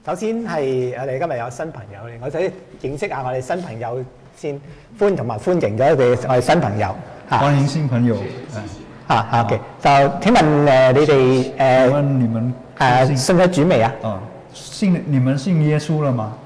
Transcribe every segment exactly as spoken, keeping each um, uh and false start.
首先係我哋今日有新朋友，我想認識下我哋新朋友先，歡同埋歡迎咗佢我哋新朋友嚇。 歡迎新朋友。 嚇嚇 OK，就請問誒你哋誒問你們誒信咗主未啊？ 哦，信你們信耶穌了嗎？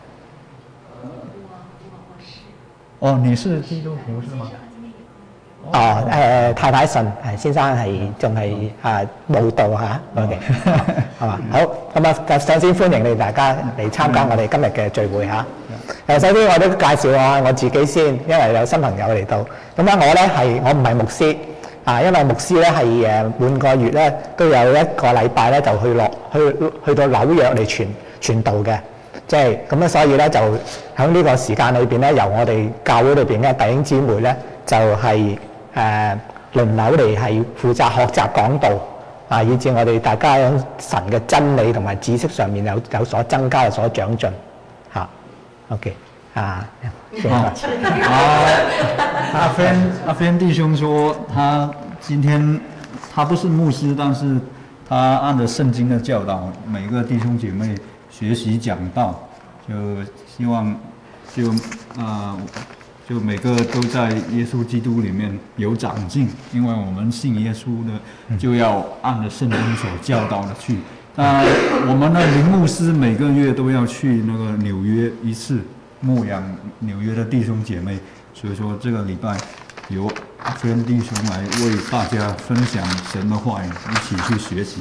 哦，你是基督徒是嗎？ 哦誒太太信，誒先生係仲係啊慕道嚇 ，OK 係嘛？好咁啊，首先歡迎你哋大家嚟參加我哋今日嘅聚會嚇。誒首先我都介紹下我自己先，因為有新朋友嚟到。咁咧我咧係我唔係牧師啊，因為牧師咧係誒每個月咧都有一個禮拜咧就去落去去到紐約嚟傳傳道嘅，即係咁咧，所以咧就喺呢個時間裏邊咧，由我哋教會裏邊嘅弟兄姊妹咧就係、是。誒、呃、輪流嚟係負責學習講道啊，以至我哋大家喺神嘅真理同埋知識上面有有所增加、有所長進嚇、啊。OK 啊， 啊，阿芬阿芬弟兄說，他今天他不是牧師，但是他按着聖經的教導，每個弟兄姐妹學習講道，就希望就啊。呃就每個都在耶穌基督裡面有長進，因為我們信耶穌的，就要按着聖經所教導的去。那我們的林牧師每個月都要去那個紐約一次牧養紐約的弟兄姐妹，所以說這個禮拜由阿芬弟兄來為大家分享神的話語，一起去學習。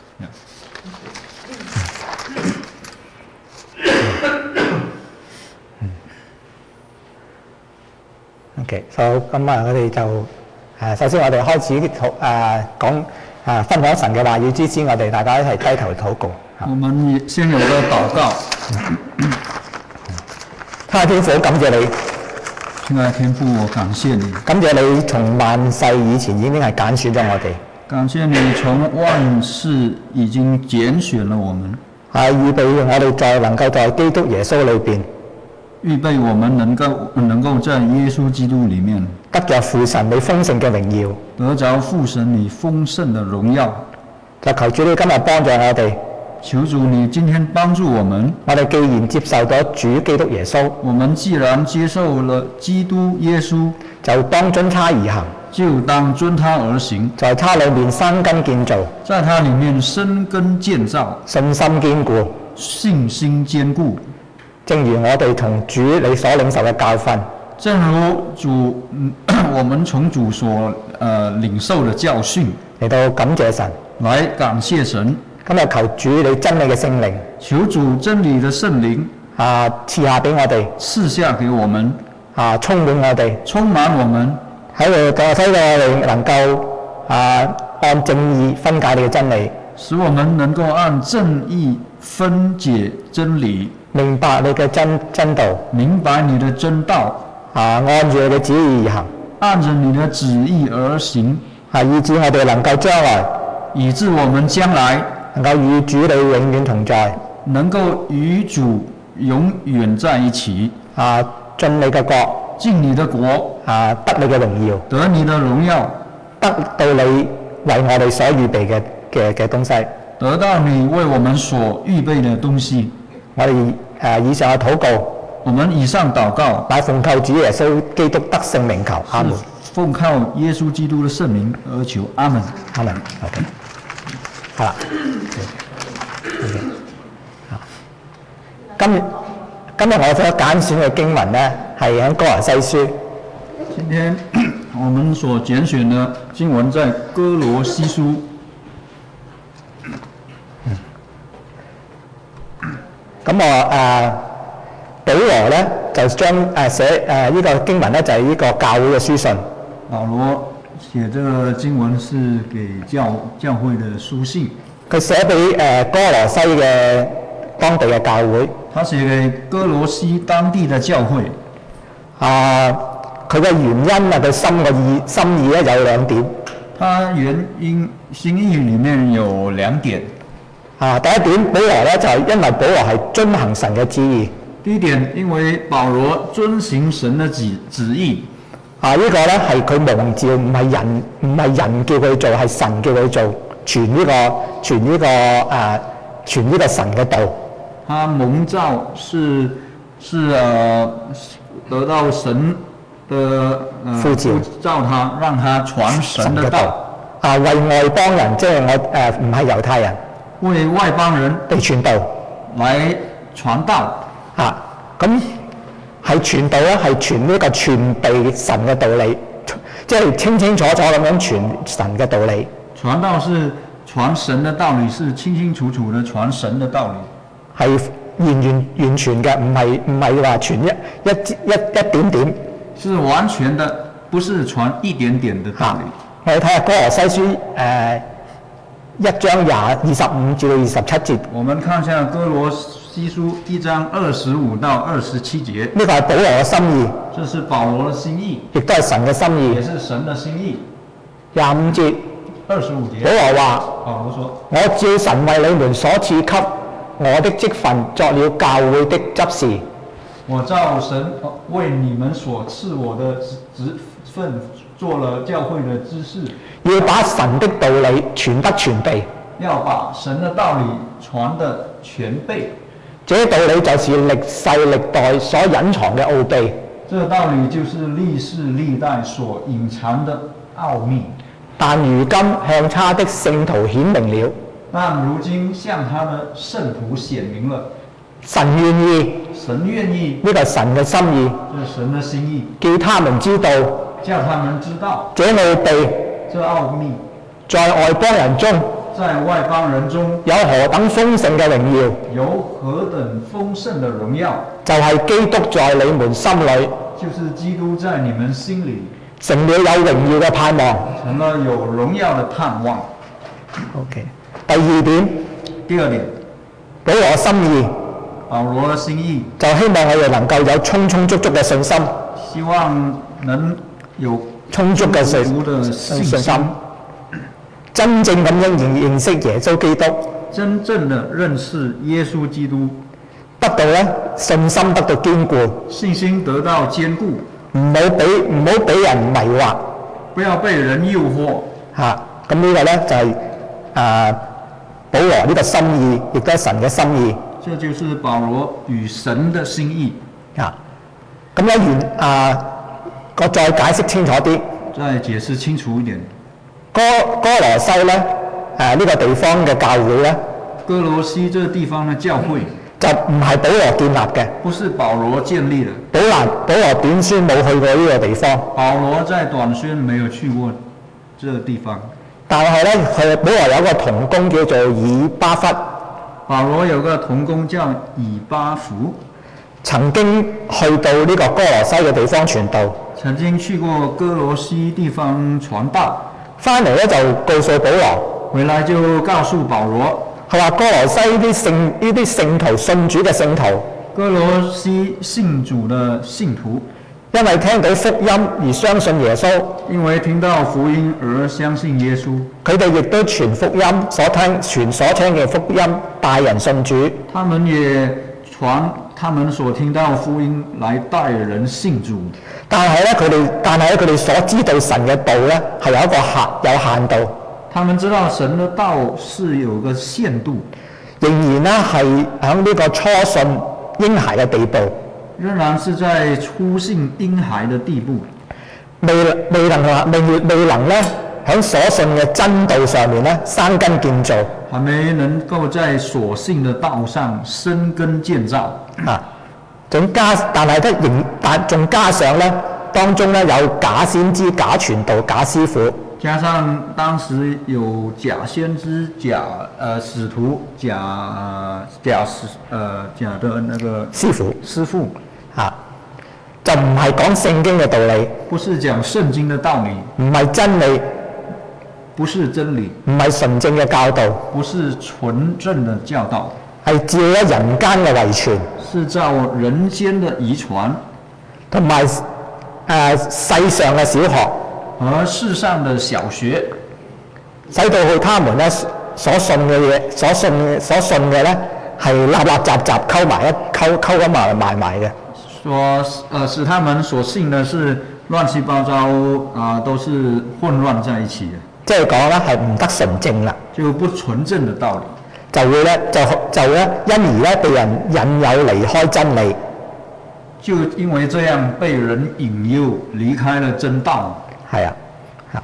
OK， 好，咁啊，我哋就誒首先我哋開始討誒講誒分享神嘅話語之前，我哋大家一齊低頭禱告。 我們先有個禱告。 他天父，感謝你。 親愛的天父，我感謝你。 感謝你從萬世以前已經係揀選咗我哋。 感謝你從萬世已經揀選了我們。 係預備我哋在能夠在基督耶穌裏邊。 預備我們能夠能夠在耶穌基督裡面得着父神你豐盛嘅榮耀， 得着父神你豐盛的榮耀。 就求主你今日幫助我哋， 求主你今天幫助我們。 我哋既然接受咗主基督耶穌， 我們既然接受了基督耶穌， 就當遵他而行， 就當遵他而行， 在他裡面生根建造， 在他裡面生根建造， 信心堅固， 信心堅固。 正如我哋從主你所領受嘅教訓， 正如主，嗯、我們從主所呃領受的教訓嚟到感謝神， 來感謝神。 今日求主你真理嘅聖靈， 求主真理的聖靈啊賜下俾我哋， 賜下給我們啊充滿我哋， 充滿我們喺度教使我哋能夠啊按正義分解你嘅真理， 使我們能夠按正義分解真理。 明白你嘅真真道， 明白你的真道， 啊，按住你嘅旨意而行， 按着你的旨意而行， 啊，以致我哋能夠將來， 以致我們將來能夠與主你永遠同在， 能夠與主永遠在一起， 啊，進你嘅國， 進你的國， 啊，得你嘅榮耀， 得你的榮耀， 得到你為我哋所預備嘅嘅嘅東西， 得到你為我們所預備的東西。 我哋誒、呃、以上嘅禱告， 我們以上禱告， 乃奉靠主耶穌基督得勝名求，阿門。 奉靠耶穌基督的聖名而求，阿門， 阿門。OK， 好啦。OK， 好。今日今日我所揀選嘅經文咧，係喺歌羅西書。 今天我們所揀選的經文在歌羅西書。 咁我誒、呃、保羅咧就將誒、呃、寫誒呢、呃這個經文咧就係、是、呢個教會嘅書信。 保羅寫這個經文是給教教會的書信。 佢寫俾誒、呃、歌羅西嘅當地嘅教會。 他寫給歌羅西當地的教會。 啊，佢嘅原因啊，佢心嘅意心意咧有兩點。 他原因心意裡面有兩點。 啊，第一點，保羅咧就係、是、因為保羅係遵行神嘅旨意。 第一點，因為保羅遵行神嘅旨旨意。 啊，這個、呢個咧係佢蒙召，唔係人唔係人叫佢做，係神叫佢做，傳呢、這個傳呢、這個誒傳呢個神嘅道。 他蒙召是是呃得到神的呃呼召， 呼召他，讓他傳神的道。 啊，為外邦人，即係我誒唔係猶太人， 為外邦人嚟傳道， 來傳道。 啊，咁係傳道咧，係傳呢個傳遞神嘅道理，即係清清楚楚咁樣傳神嘅道理。 傳道是傳神的道理，是清清楚楚的傳神的道理， 係完完完全嘅，唔係唔係話傳一一一一點點， 是完全的，不是傳一點點的道理。 我哋睇下歌羅西書誒、呃、一章廿二十五至到二十七節。 我們看一下歌羅西書一章二十五到二十七節。 呢個係保羅嘅心意， 這是保羅的心意， 亦都係神嘅心意。 也是神的心意。 廿五節， 二十五節， 保羅話： 保羅說： 我照神為你們所賜給我的職分，作了教會的執事。 我照神為你們所賜我的職分，做了教會的執事， 要把神的道理傳得全備。 要把神的道理傳得全備。 這道理就是歷世歷代所隱藏嘅奧秘。 這道理就是歷世歷代所隱藏的奧秘。 但如今向他的聖徒顯明了。 但如今向他的聖徒顯明了。 神願意， 神願意， 呢個係神嘅心意， 這是神的心意， 叫他們知道， 叫他們知道這奧秘， 這奧秘， 在外邦人中， 在外邦人中有何等豐盛嘅榮耀， 有何等豐盛的榮耀， 就係基督在你們心裏， 就是基督在你們心裏， 成了有榮耀嘅盼望。 成了有榮耀的盼望。 OK， 第二點， 第二點， 保羅心意， 保羅的心意， 就希望我哋能夠有充充足足嘅信心， 希望能有充足嘅信足的信信心， 真正咁樣認認識耶穌基督， 真正的認識耶穌基督， 得到咧信心得到堅固， 信心得到堅固， 唔好俾唔好俾人迷惑不要被人誘惑嚇。咁、呢個咧就係、啊保羅呢個心意，亦都係神嘅心意。 這就是保羅與神的心意。 啊，咁咧完啊，我再解釋清楚啲。 再解釋清楚一點。 哥哥羅西咧，誒、啊、呢、這個地方嘅教會咧， 哥羅西這個地方嘅教會就唔係保羅建立嘅。 不是保羅建立的。 保羅保羅短宣冇去過呢個地方。 保羅在短宣沒有去過這個地方。 但係咧，佢保羅有個同工叫做以巴弗。 保羅有個同工叫以巴弗， 曾經去到呢個哥羅西嘅地方傳道。 曾經去過哥羅西地方傳道。 翻嚟咧就告訴保羅， 回來就告訴保羅， 佢話哥羅西啲聖呢啲聖徒信主嘅聖徒， 哥羅西信主的信徒， 因為聽到福音而相信耶穌， 因為聽到福音而相信耶穌， 佢哋亦都傳福音所聽傳所聽嘅福音帶人信主。 他們也傳他們所聽到福音來帶人信主。 但係咧，佢哋但係咧，佢哋所知道神嘅道咧係有一個限有限度。 他們知道神的道是有個限度， 仍然咧係喺呢個初信嬰孩嘅地步， 仍然是在初信嬰孩的地步， 未未能話未未能咧喺所信嘅真道上面咧生根建造， 還沒能夠在所信的道上生根建造啊！仲加但係咧仍但仲加上咧當中咧有假先知、假傳道、假師傅。 加上當時有假先知、假呃使徒、假、呃、假使呃假的那個師傅師傅啊，就唔係講聖經嘅道理， 不是講聖經的道理， 唔係真理， 不是真理， 唔係純正嘅教導， 不是純正的教導， 係照咗人間嘅遺傳， 是照人間的遺傳， 同埋誒世上嘅小學。 而世上的小學， 使到佢他們咧所信嘅嘢，所信所信嘅咧係立立雜雜溝埋一溝溝咁埋埋埋嘅。 說呃使他們所信的是亂七八糟啊、呃，都是混亂在一起嘅。 即係講咧係唔得純正啦。 就不純正的道理。 就會咧就就咧因而咧被人引誘離開真理。 就因為這樣被人引誘離開了真道。 係啊，嚇。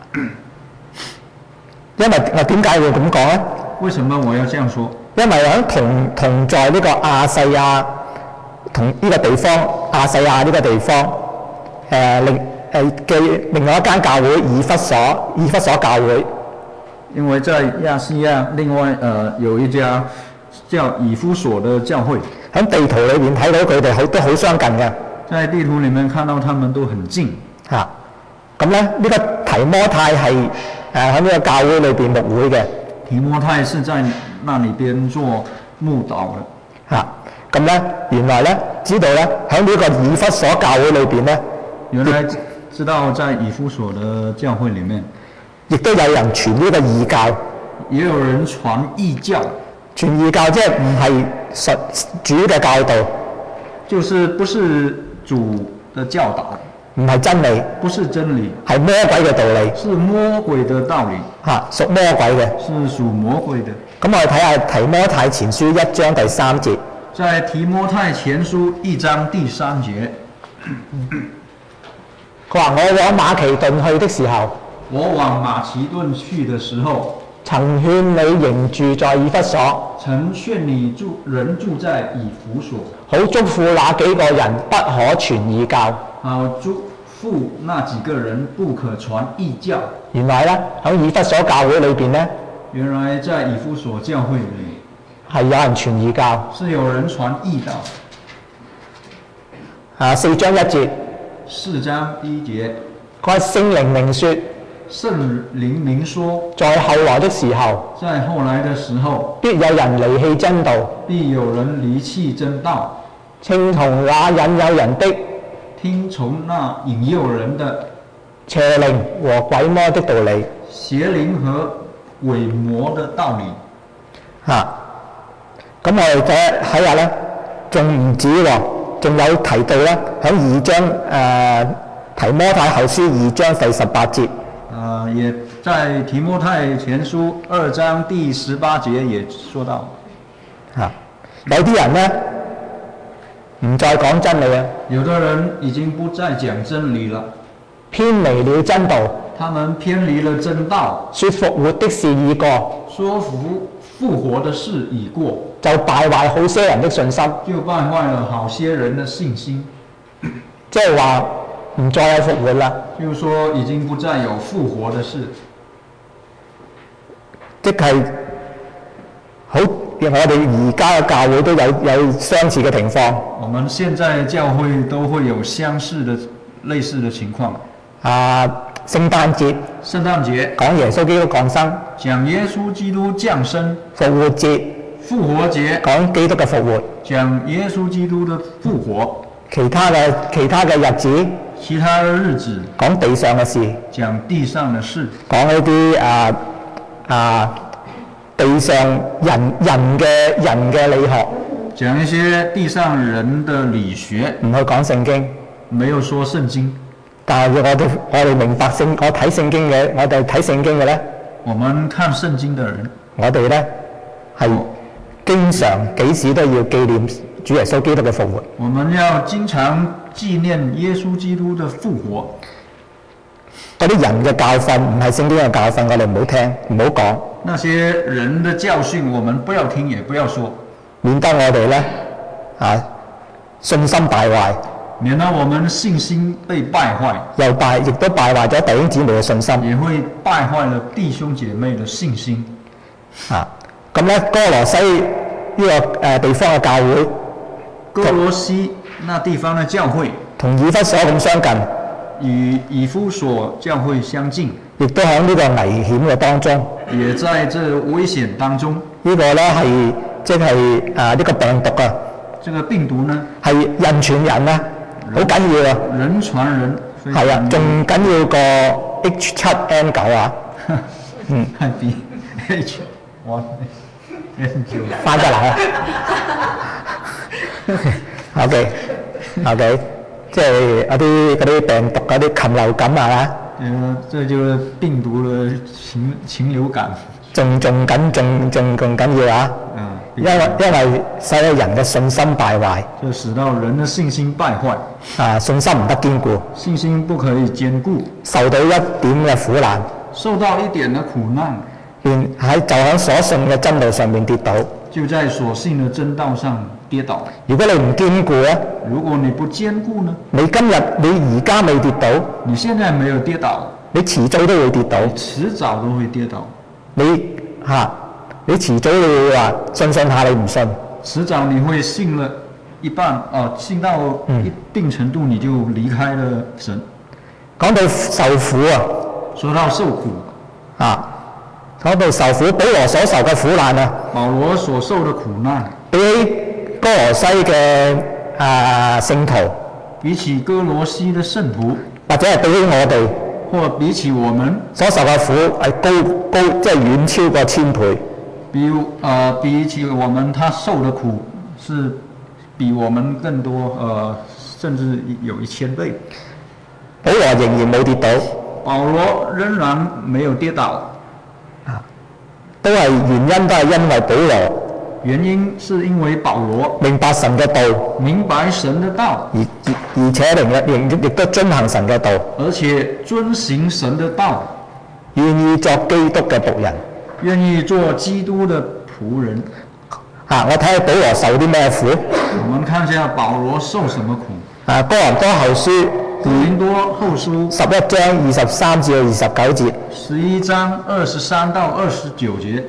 因為我點解會咁講咧？ 為什麼我要這樣說？ 因為喺同同在呢個亞細亞同呢個地方亞細亞呢個地方，誒另誒嘅另外一間教會以弗所以弗所教會。 因為在亞細亞另外呃有一家叫以弗所的教會， 喺地圖裏面睇到佢哋好都好相近嘅。 在地圖裡面看到他們都很近。 嚇，咁咧呢個提摩太係誒喺呢個教會裏邊牧會嘅。 提摩太是在那裡邊做牧導嘅。 嚇，咁咧原來咧知道咧喺呢個以弗所教會裏邊咧， 原來知道在以弗所的教會裡面， 亦都有人傳呢個異教， 也有人傳異教。 傳異教即係唔係實主嘅教導， 就是不是主的教導， 唔係真理， 不是真理， 係魔鬼嘅道理， 是魔鬼的道理， 嚇，屬魔鬼嘅， 是屬魔鬼的。 咁我哋睇下提摩太前書一章第三節。 在提摩太前書一章第三節， 佢話：我往馬其頓去的時候， 我往馬其頓去的時候， 曾勸你仍住在以弗所， 曾勸你住人住在以弗所， 好囑咐那幾個人不可傳異教。 好囑咐那幾個人不可傳異教。 原來咧喺以弗所教會裏邊咧， 原來在以弗所教會裏係有人傳異教， 是有人傳異道。 啊，四章一節， 四章第一節， 佢話聖靈明説， 聖靈明說， 在後來的時候， 在後來的時候， 必有人離棄真道， 必有人離棄真道， 聽從那引誘人的聽從那引誘人的邪靈和鬼魔的道理。 邪靈和鬼魔的道理。 嚇，咁我哋睇睇下咧，仲唔止喎，仲有提到咧喺二章誒、呃、提摩太後書二章第十八節。 呃，也在提摩太前書二章第十八節也說到， 嚇，有啲人咧唔再講真理啊， 有的人已經不再講真理了， 偏離了真道， 他們偏離了真道， 說復活的事已過， 說服復活的事已過， 就敗壞好些人的信心， 就敗壞了好些人的信心， 即係話唔再有復活啦， 就是說已經不再有復活的事， 即係好，我哋而家嘅教會都有有相似嘅情況。 我們現在教會都會有相似的類似的情況。 啊，聖誕節， 聖誕節講耶穌基督降生， 講耶穌基督降生。 復活節， 復活節講基督嘅復活， 講耶穌基督的復活。 其他嘅其他嘅日子， 其他的日子講地上嘅事， 講地上的事， 講一啲啊啊地上人人嘅人嘅理學， 講一些地上人的理學， 唔去講聖經， 沒有說聖經。 但係我哋我哋明白聖，我睇聖經嘅，我哋睇聖經嘅咧， 我們看聖經的人， 我哋咧係經常幾時都要紀念主耶穌基督嘅復活。 我們要經常紀念耶穌基督的復活。 嗰啲人嘅教訓唔係聖經嘅教訓，我哋唔好聽，唔好講。 那些人的教訓，我們不要聽，也不要說， 免得我哋咧啊信心敗壞， 免得我們信心被敗壞， 又敗亦都敗壞咗弟兄姊妹嘅信心。 也會敗壞了弟兄姐妹的信心。 啊，咁咧哥羅西呢、這個誒、呃、地方嘅教會， 哥羅西那地方的教會同以弗所咁相近， 與以弗所教會相近， 亦都喺呢個危險嘅當中。 也在這危險當中。 這個、呢個咧係即係誒呢個病毒啊， 這個病毒呢係人傳人啊，好緊要啊！ 人傳人， 係啊，仲緊要過 H 七 N 九啊， 嗯，係比 H 我 N 九翻得嚟啊！OK OK， 即係嗰啲嗰啲病毒嗰啲禽流感啊， 呃，這就是病毒的禽禽流感。 仲仲緊仲仲仲緊要啊！ 啊， 因為因為使到人嘅信心敗壞， 就使到人的信心敗壞， 啊信心唔得堅固， 信心不可以堅固， 受到一點嘅苦難， 受到一點的苦難， 便喺就喺所信嘅真道上面跌倒。 就在所信的真道上跌倒。 如果你唔堅固咧， 如果你不堅固呢？ 你今日你而家未跌倒， 你現在沒有跌倒， 你遲早都會跌倒。 你遲早都會跌倒。 你嚇、啊，你遲早你會話信信下你唔信， 遲早你會信了一半，哦，信到一定程度你就離開了神。 講到受苦啊， 說到受苦啊，講到受苦，保羅所受嘅苦難啊， 保羅所受的苦難， 比起哥羅西嘅啊聖徒， 比起哥羅西的聖徒， 或者係比起我哋， 或比起我們所受嘅苦係高高，即係遠超過千倍。 比呃比起我們他受的苦是比我們更多，呃甚至有一千倍。 保羅仍然冇跌倒， 保羅仍然沒有跌倒， 啊，都係原因都係因為保羅原因是因為保羅明白神嘅道， 明白神的道， 而而而且仍亦亦都遵行神嘅道， 而且遵行神的道， 願意作基督嘅僕人。 願意做基督的僕人。 啊，我睇下保羅受啲咩苦。 我們看一下保羅受什麼苦。 啊，哥林多後書哥林多後書十一章二十三至到二十九節。 十一章二十三到二十九節。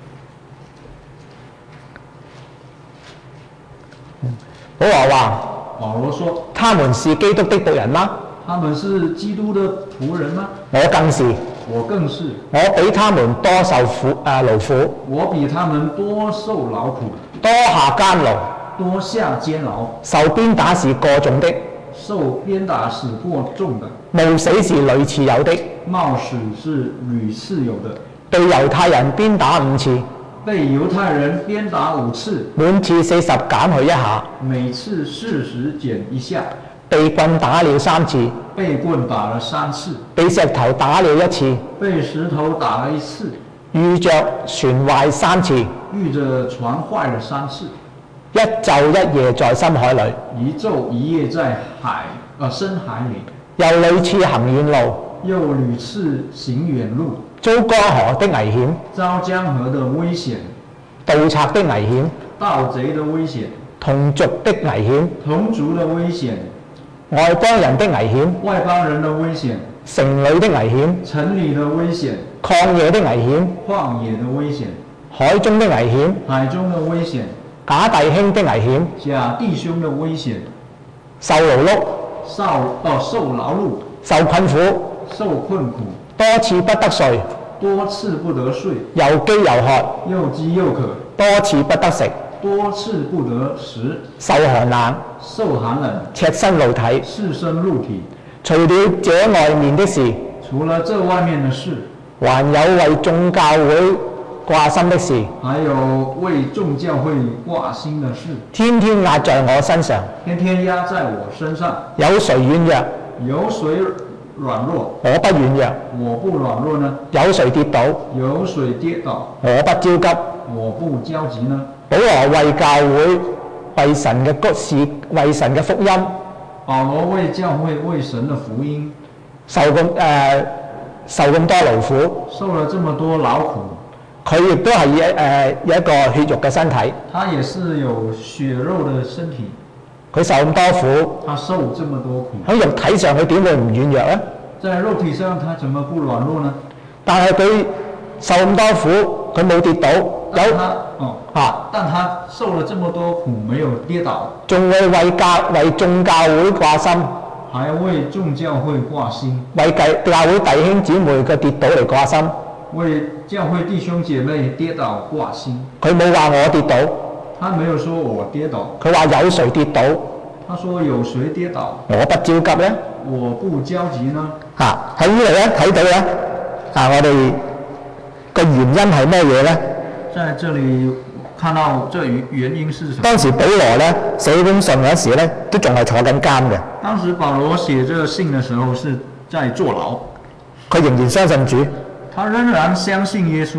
保羅話： 保羅說： 他們是基督的僕人嗎？ 他們是基督的僕人嗎？ 我更是。 我更是。 我比他們多受苦啊勞苦。 我比他們多受勞苦。 多下監牢。 多下監牢。 受鞭打是過重的。 受鞭打是過重的。 冒死是屢次有的。 冒死是屢次有的。 被猶太人鞭打五次。 被猶太人鞭打五次。 每次四十減去一下。 每次四十減一下。 被棍打了三次。 被棍打了三次。 被石頭打了一次。 被石頭打了一次。 遇着船壞三次。 遇着船壞了三次。 一晝一夜在深海裏。 一晝一夜在海，呃深海裏。 又屢次行遠路。 又屢次行遠路。 遭江河的危險。 遭江河的危險。 盜賊的危險。 盜賊的危險。 同族的危險。 同族的危險。 外邦人的危險。 外邦人的危險。 城裏的危險。 城裏的危險。 曠野的危險。 曠野的危險。 海中的危險。 海中的危險。 假弟兄的危險。 假弟兄的危險。 受勞碌。 受哦受勞碌。 受困苦。 受困苦。 多次不得睡。 多次不得睡。 又飢又渴。 又飢又渴。 多次不得食。 多次不得食。 受寒冷。 受寒冷。 赤身露體。 赤身露體。 除了這外面的事。 除了這外面的事。 還有為眾教會掛心的事。 還有為眾教會掛心的事。 天天壓在我身上。 天天壓在我身上。 有誰軟弱？ 有誰軟弱？ 我不軟弱。 我不軟弱呢？ 有誰跌倒？ 有誰跌倒？ 我不焦急。 我不焦急呢？ 保羅為教會、為神嘅國事、為神嘅福音。 保羅為教會、為神的福音， 受咁誒、呃、受咁多勞苦。 受了這麼多勞苦。 佢亦都係一誒有一個血肉嘅身體。 他也是有血肉的身體。 佢受咁多苦。 他受這麼多苦。 喺肉體上佢點會唔軟弱咧？ 在肉體上，他怎麼不軟弱呢？ 但係佢受咁多苦，佢冇跌倒。有哦啊！ 但他受了這麼多苦，沒有跌倒。 仲會為教為眾教會掛心。 還為眾教會掛心。 為教會弟兄姊妹嘅跌倒嚟掛心。 為教會弟兄姐妹跌倒掛心。 佢冇話我跌倒。 他沒有說我跌倒。 佢話有誰跌倒？ 他說有誰跌倒？ 我不焦急咧。 我不焦急呢？ 嚇喺呢度咧睇到咧，啊我哋個原因係咩嘢咧？ 在這裡看到這原因是什麼？ 當時保羅咧寫封信嗰時咧，都仲係坐緊監嘅。 當時保羅寫這個信的時候是在坐牢， 佢仍然相信主。 他仍然相信耶穌。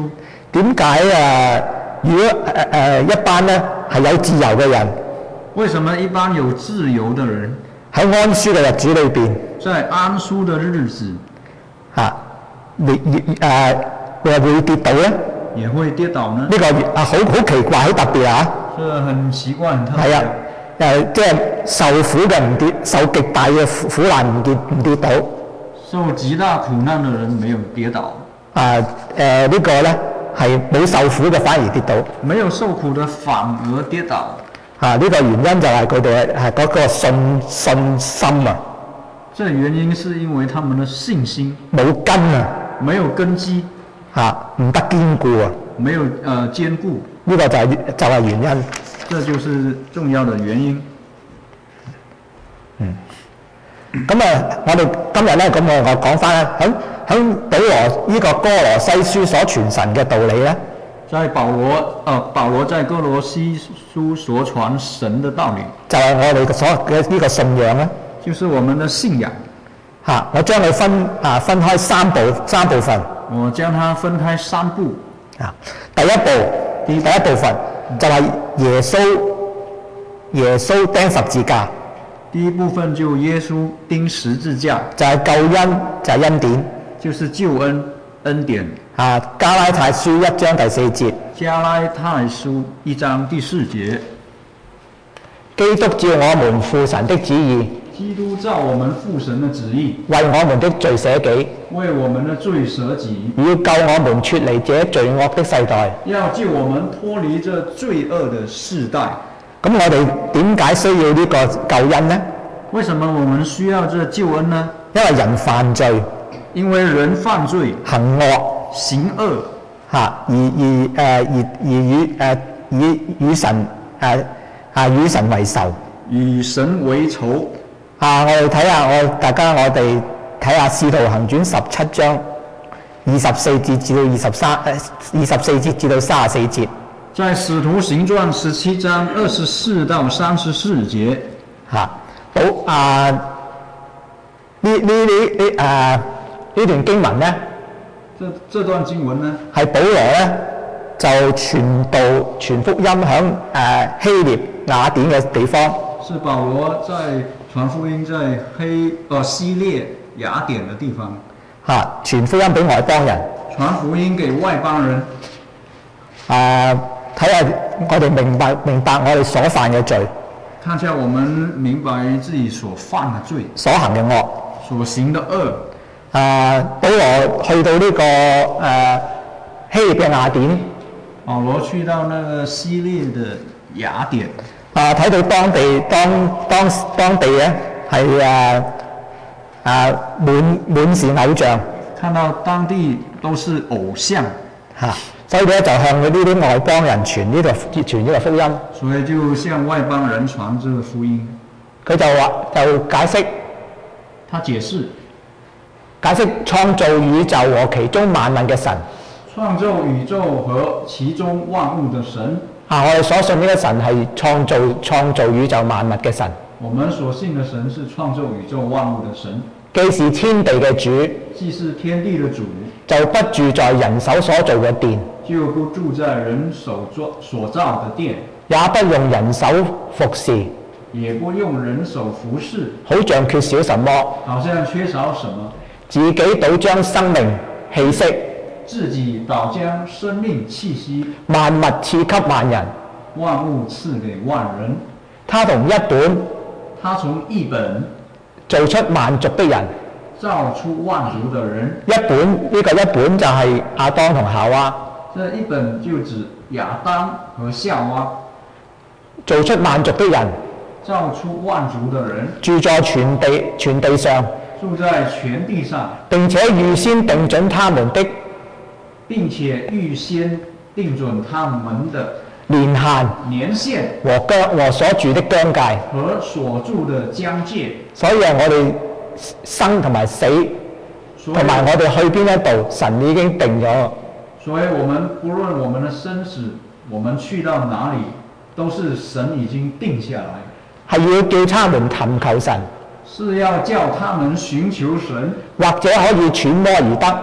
點解誒？如果誒誒、呃、一班咧係有自由嘅人， 為什麼一般有自由的人喺安舒嘅日子裏邊， 在安舒的日子嚇，會誒會會跌倒咧？ 也會跌倒呢？ 呢、這個啊好好奇怪，好特別啊！ 這很奇怪，很特別。 係啊，誒即係受苦嘅唔跌，受極大嘅苦難唔跌唔跌倒。 受極大苦難的人沒有跌倒。 啊誒、呃這個、呢個咧係冇受苦嘅反而跌倒。 沒有受苦的反而跌倒。 啊！呢、這個原因就係佢哋係嗰個信信心啊。 這原因是因為他們的信心冇根啊， 沒有根基， 嚇唔得堅固啊。 沒有呃堅固。 呢個就係、是、就係、是、原因。 這就是重要的原因。 嗯。咁啊，我哋今日咧，咁我我講翻咧，喺喺保羅呢個哥羅西書所傳神嘅道理咧。 在保羅，呃，保羅在哥羅西書所傳神的道理， 就係我哋所嘅呢個信仰咧， 就是我們的信仰。 嚇、啊，我將佢分啊分開三部三部分。 我將它分開三部。 啊，第一步，第一部分就係耶穌耶穌釘十字架。 第一部分就耶穌釘十字架， 就係救恩，就係、是、恩典， 就是救恩恩典。 啊，加拉太書一章第四節。 加拉太書一章第四節。 基督照我們父神的旨意。 基督照我們父神的旨意。 為我們的罪捨己。 為我們的罪捨己。 要救我們脫離這罪惡的世代。 要救我們脫離這罪惡的世代。 咁我哋點解需要呢個救恩呢？ 為什麼我們需要這救恩呢？ 因為人犯罪。 因為人犯罪。 行惡。 行惡。 嚇、啊，而而誒、呃、而而與誒、呃、與與神誒啊與神為仇。與神為仇。 啊！我哋睇下我大家我哋睇下《使徒行傳》十七章二十四節至到二十三誒二十四節至到三十四節。 在《使徒行傳》十七章二十四到三十四節。 嚇，保啊呢呢呢呢啊呢段經文咧， 這這段經文呢， 係保羅咧就傳道傳福音響誒、呃、希臘雅典嘅地方。 是保羅在傳福音在希呃希臘雅典嘅地方。 嚇，傳福音俾外邦人。 傳福音給外邦人。 啊，睇下我哋明白明白我哋所犯嘅罪。 看下我們明白自己所犯嘅罪。 所行嘅惡。 所行的惡。 啊，保羅去到呢、這個誒、呃、希臘嘅雅典。 保羅去到那個希臘的雅典。 啊，睇到當地當當當地咧係誒誒滿滿是偶像。 看到當地都是偶像。 嚇、啊，所以咧就向佢呢啲外邦人傳呢、這個傳呢個福音。 所以就向外邦人傳這個福音。 佢就話就解釋。 他解釋。 解釋創造宇宙和其中萬物嘅神。 創造宇宙和其中萬物的神。 啊，我哋所信呢個神係創造創造宇宙萬物嘅神。 我們所信的神是創造宇宙萬物的神。 既是天地嘅主。 既是天地的主。 就不住在人手所造嘅殿。 就不住在人手所造的殿。 也不用人手服侍。 也不用人手服侍。 好像缺少什麼。 好像缺少什麼。 自己倒將生命氣息。 自己倒將生命氣息。 萬物賜給萬人。 萬物賜給萬人。 他從一本。 他從一本。 造出萬族的人。 造出萬族的人。 一本呢、這個一本就係亞當同夏娃。 這一本就指亞當和夏娃。 造出萬族的人。 造出萬族的人。 住在全地全地上。 住在全地上。 並且預先定準他們的。 並且預先定準他們的年限、 年限和疆和所住的疆界和所住的疆界。 所以我哋生同埋死，同埋我哋去邊一度，神已經定咗。 所以我們不論我們的生死，我們去到哪裡，都是神已經定下來。係要叫他們尋求神， 是要叫他們尋求神， 或者可以揣摩而得。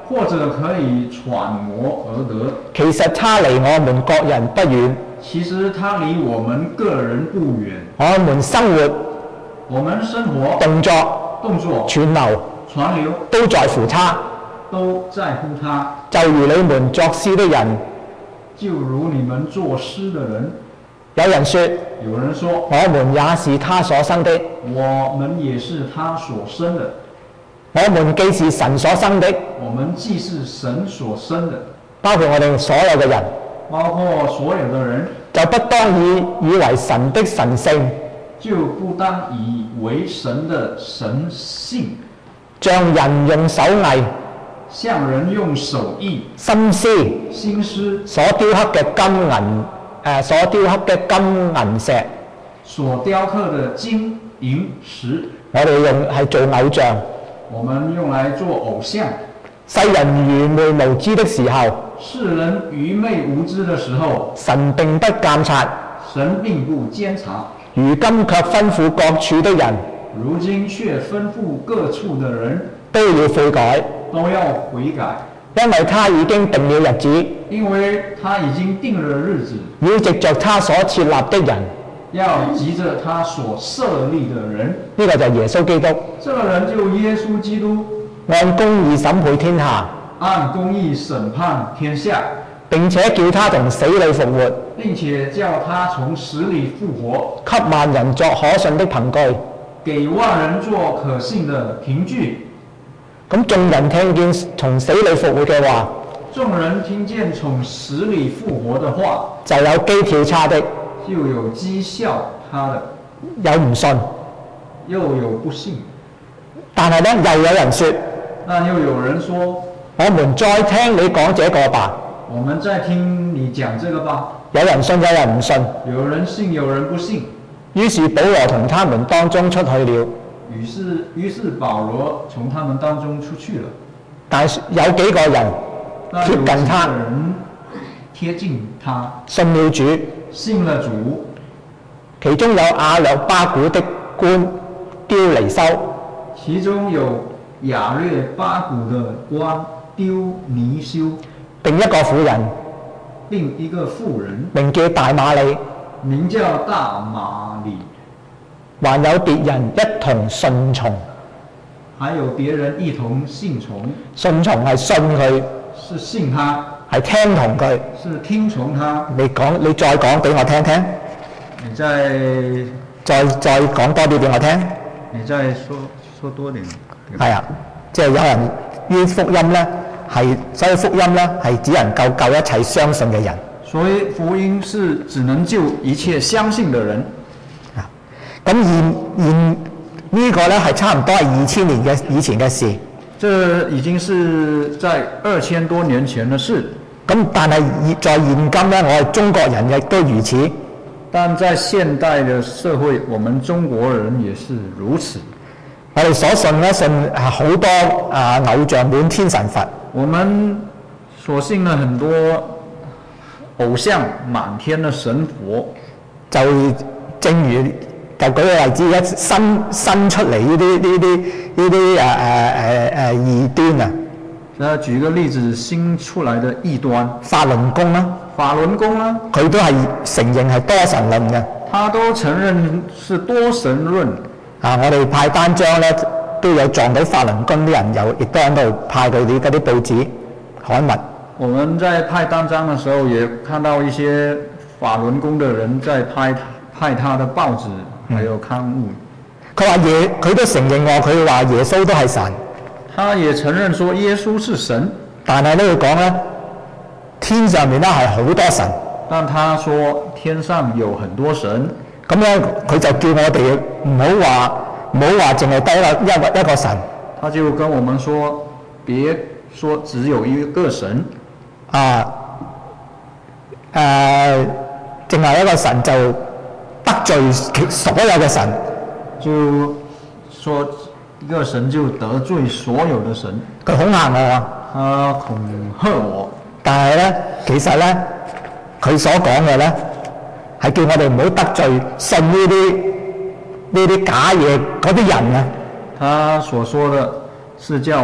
或者可以揣摩而得。 其實他離我們各人不遠， 其實它離我們個人不遠， 我們生活、 我們生活、 動作、 動作、 存留傳流都在乎他。 都在乎他。 就如你們作詩的人， 就如你們作詩的人， 有人說， 有人說， 我們也是他所生的， 我們也是他所生的。 我們既是神所生的， 我們既是神所生的， 包括我哋所有嘅人， 包括所有的人， 就不當以以為神的神性， 就不當以為神的神性， 像人用手藝、 像人用手藝、 心思心思所雕刻嘅金銀誒、呃、所雕刻嘅金銀石， 所雕刻的金銀石， 我哋用係做偶像。 我們用來做偶像。 世人愚昧無知的時候， 世人愚昧無知的時候， 神並不監察， 神並不監察。 如今卻吩咐各處的人， 如今卻吩咐各處的人都要悔改， 都要悔改， 因為他已經定了日子， 因為他已經定了日子， 要藉着他所設立的人， 要藉着他所設立的人， 呢、這個就係耶穌基督， 這個人就耶穌基督， 按公義審判天下， 按公義審判天下， 並且叫他從死裏復活， 並且叫他從死裏復活， 給萬人作可信的憑據。 給萬人做可信的憑據。 咁眾人聽見從死裏復活嘅話， 眾人聽見從死裏復活的話， 就有譏誚他的， 就有譏笑他的， 有唔信。 又有不信。 但係咧，又有人說： 但又有人說， 我們再聽你講這個吧。 我們再聽你講這個吧。 有人信，有人唔信。 有人信，有人不信。 於是保羅同他們當中出去了。 於是，於是保羅從他們當中出去了。 但是有幾個人貼近他， 人貼近他， 信了主， 信了主。 其中有亞略巴古的官丟尼修， 其中有亞略巴古的官丟尼修， 並一個婦人， 並一個婦人， 名叫大馬利， 名叫大馬利。 還有別人一同順從， 還有別人一同信從。 順從係信佢， 是信他， 係聽從佢。 是聽從他。 你講，你再講俾我聽聽。 你再再再講多啲俾我聽。 你再說說多點。 係啊，即係有人於福音咧，係所以福音咧係只能夠救一切相信嘅人。 所以福音是只能救一切相信的人。 啊，咁現現呢個咧係差唔多係二千年嘅以前嘅事。 這已經是在二千多年前的事。 咁但係在現今咧，我哋中國人亦都如此。 但在現代的社會，我們中國人也是如此。 我哋所信咧，信係好多啊偶像滿天神佛。我們所信了很多偶像滿天的神佛。 就正如就舉個例子，一新新出嚟呢啲呢啲呢啲誒誒誒誒異端啊。 誒，舉個例子，新出來的異端， 法輪功啦， 法輪功啦， 佢都係承認係多神論嘅。 他都承認是多神論。 啊，我哋派單張咧，都有撞到法輪功啲人，有亦都喺度派佢哋嗰啲報紙刊物。 我們在派單張的時候，也看到一些法輪功的人在派派他的報紙，還有刊物。 佢話耶，佢都承認喎，佢話耶穌都係神。 他也承認說耶穌是神， 但係呢佢講咧，天上面咧係好多神。 但他說天上有很多神， 咁咧佢就叫我哋唔好話唔好話淨係得一個一個一個神。 他就跟我們說，別說只有一個神， 啊誒，淨係一個神就得罪所有嘅神， 就說一個神就得罪所有的神。 佢恐嚇我啊！ 他恐嚇我。 但係咧，其實咧，佢所講嘅咧係叫我哋唔好得罪信呢啲呢啲假嘢嗰啲人啊。 他所說的是叫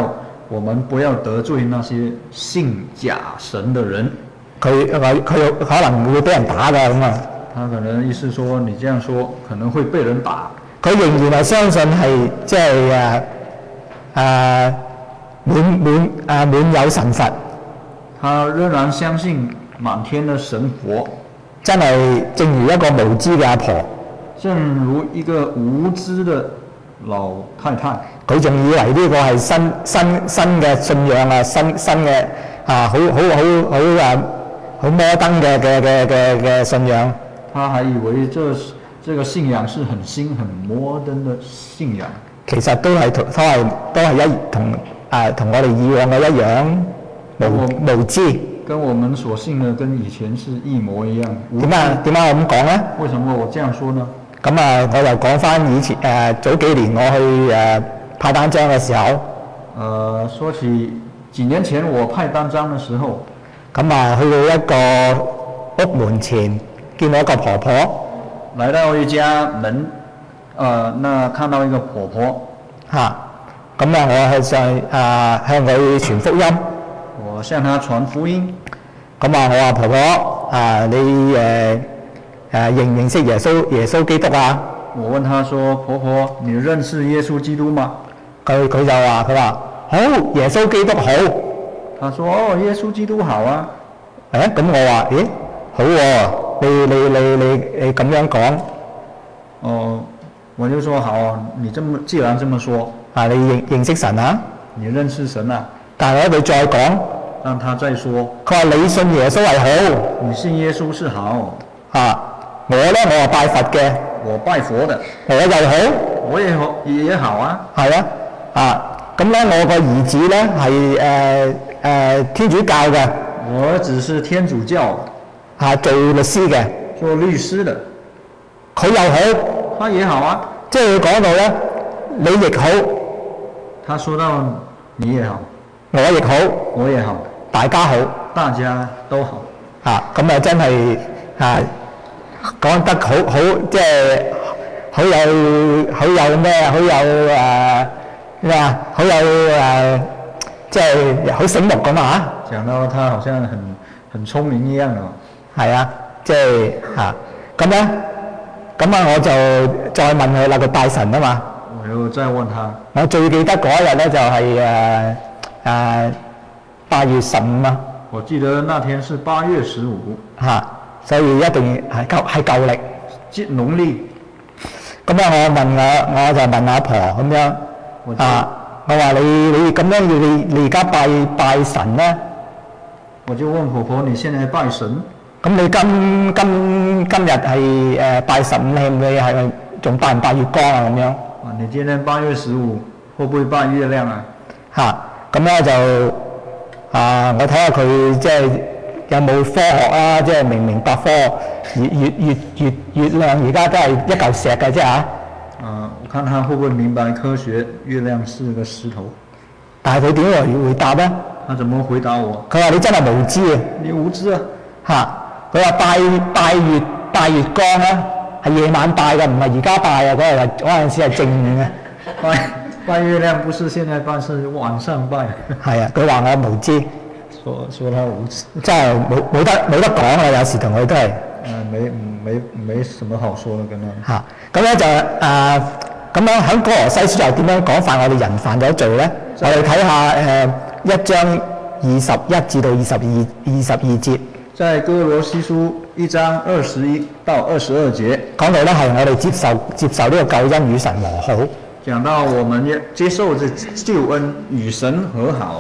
我們不要得罪那些信假神的人。 佢佢佢可能會俾人打㗎咁啊！ 他可能意思說，你這樣說可能會被人打。 佢仍然係相信係即係誒誒滿滿誒滿有神佛。 他仍然相信滿天的神佛。 真係正如一個無知嘅阿婆， 正如一個無知的老太太， 佢仲以為呢個係新新新嘅信仰啊，新新嘅啊，好好好好啊，好摩登嘅嘅嘅嘅嘅信仰。 他還以為這這個信仰是很新很摩登的信仰。 其實都係同都係都係一同啊，同我哋以往嘅一樣無無知。 跟我們所信的跟以前是一模一樣。 點解點解我咁講咧？ 為什麼我這樣說呢？ 咁啊，我又講翻以前誒、呃、早幾年我去誒、呃、派單張嘅時候。誒、 呃，說起幾年前我派單張嘅時候， 咁啊去到一個屋門前，見到一個婆婆， 來到一家門，誒、呃，那看到一個婆婆， 嚇，咁啊我係上啊向佢傳福音。 我向他傳福音。 咁啊，我話婆婆啊，你誒誒、呃、認唔認識耶穌耶穌基督啊？ 我問他說：婆婆，你認識耶穌基督嗎？ 佢佢就話：佢話好，耶穌基督好。 他說：哦，耶穌基督好啊。 誒、欸，咁我話：咦，好喎、啊，你你你你你咁樣講。 哦，我就說好，你這麼既然這麼說， 啊，你認認識神啊？ 你認識神啊？ 但係我哋再講。 讓他再說， 佢話你信耶穌係好， 你信耶穌是好。 啊，我咧我係拜佛嘅， 我拜佛的， 我又好， 我也好也好啊。 係啊，啊，咁咧我個兒子咧係誒誒天主教嘅， 我兒子是天主教， 啊做律師嘅， 做律師的， 佢又好， 他也好啊。 即係佢講到咧，你亦好， 他說到你也好， 我亦好， 我也好。 大家好， 大家都好。 嚇咁啊，真係嚇講得好好，即係好有好有咩，好有誒咩啊，好有誒，即係好醒目咁啊嚇。 講到他好像很很聰明一樣啊。 係啊，即係嚇咁咧，咁啊我就再問佢啦，佢拜神啊嘛。 我又再問他。 我最記得嗰一日咧就係誒誒。八月十五啊！ 我記得那天是八月十五。 嚇，所以一定係舊係舊歷， 即農曆。 咁啊，我問我我就問阿婆咁樣啊，我話你你咁樣要你你而家拜拜神咧？ 我就問婆婆：你現在拜神？ 咁你今今今日係誒拜十五，你你係咪仲拜唔拜月光啊？咁樣？ 啊，你今天八月十五，會不會拜月亮啊？ 嚇，咁咧就。啊！我睇下佢即係有冇科學啊，即係明明白科月月月月月亮而家都係一嚿石嘅啫嚇。 啊，我看他會不會明白科學？月亮是個石頭。 但係佢點樣回答咧？ 他怎麼回答我？ 佢話你真係無知啊！ 你無知啊！ 嚇！佢話拜拜月拜月光啊，係夜晚拜嘅，唔係而家拜啊！嗰日嗰陣時係正午嘅。 拜拜月亮不是現在拜，是晚上拜。 係啊，佢話我無知， 說說他無知， 真係冇冇得冇得講啊！有時同佢都係。 誒、呃，沒沒沒什麼好說的，跟他。 嚇，咁咧就誒咁樣喺歌羅西書又點樣講法？我哋人犯咗罪咧，我哋睇下誒一章二十一至到二十二二十二節。在歌羅西書一章二十一到二十二節， 講到咧係我哋接受接受呢個救恩與神和好。 講到我們要接受這救恩與神和好。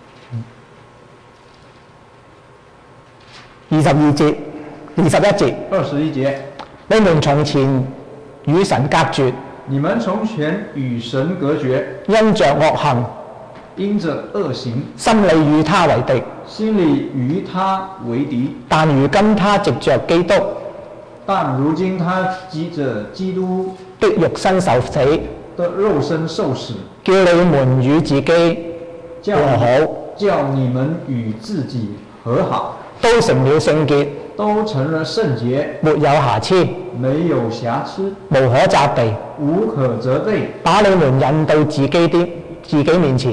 二十二節，二十一節。 二十一節， 你們從前與神隔絕， 你們從前與神隔絕， 因着惡行， 因着惡行， 心裡與他為敵， 心裡與他為敵。 但如今他藉着基督， 但如今他藉着基督的肉身受死， 的肉身受死， 叫你們與自己和好， 叫你們與自己和好， 都成了聖潔， 都成了聖潔， 沒有瑕疵， 沒有瑕疵， 無可責備， 無可責備， 把你們引到自己的自己面前，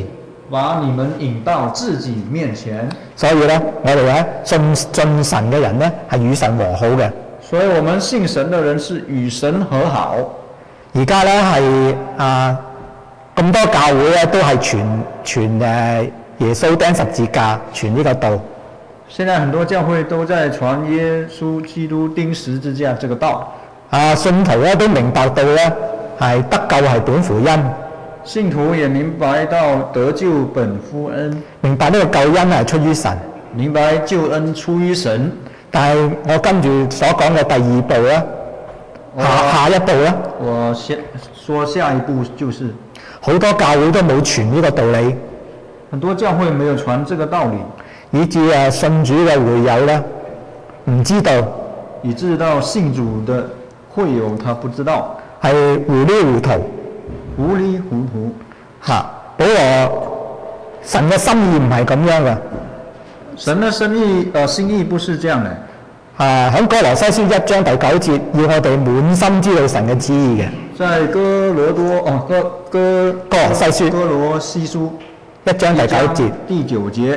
把你們引到自己面前。 所以咧，我哋咧信信神嘅人咧係與神和好嘅。 所以我們信神的人是與神和好。 而家咧係啊咁多教會咧都係傳傳誒耶穌釘十字架，傳呢個道。 現在很多教會都在傳耶穌基督釘十字架這個道。 啊，信徒咧都明白到咧係得救係本乎恩。 信徒也明白到得救本乎恩， 明白呢個救恩係出於神， 明白救恩出於神。 但係我跟住所講嘅第二步咧，下下一步咧， 我先說下一步就是好多教會都冇傳呢個道理， 很多教會沒有傳這個道理， 以致誒信主嘅會友咧唔知道， 以致到信主的會友他不知道， 係糊裡糊塗。 糊裡糊塗嚇！保羅神嘅心意唔係咁樣嘅。 神嘅心意，呃，心意不是這樣嘅。 啊，喺哥羅西書一章第九節，要我哋滿心知道神嘅旨意嘅。 在哥羅多哦哥哥哥羅西書哥羅西書一章第九節， 第九節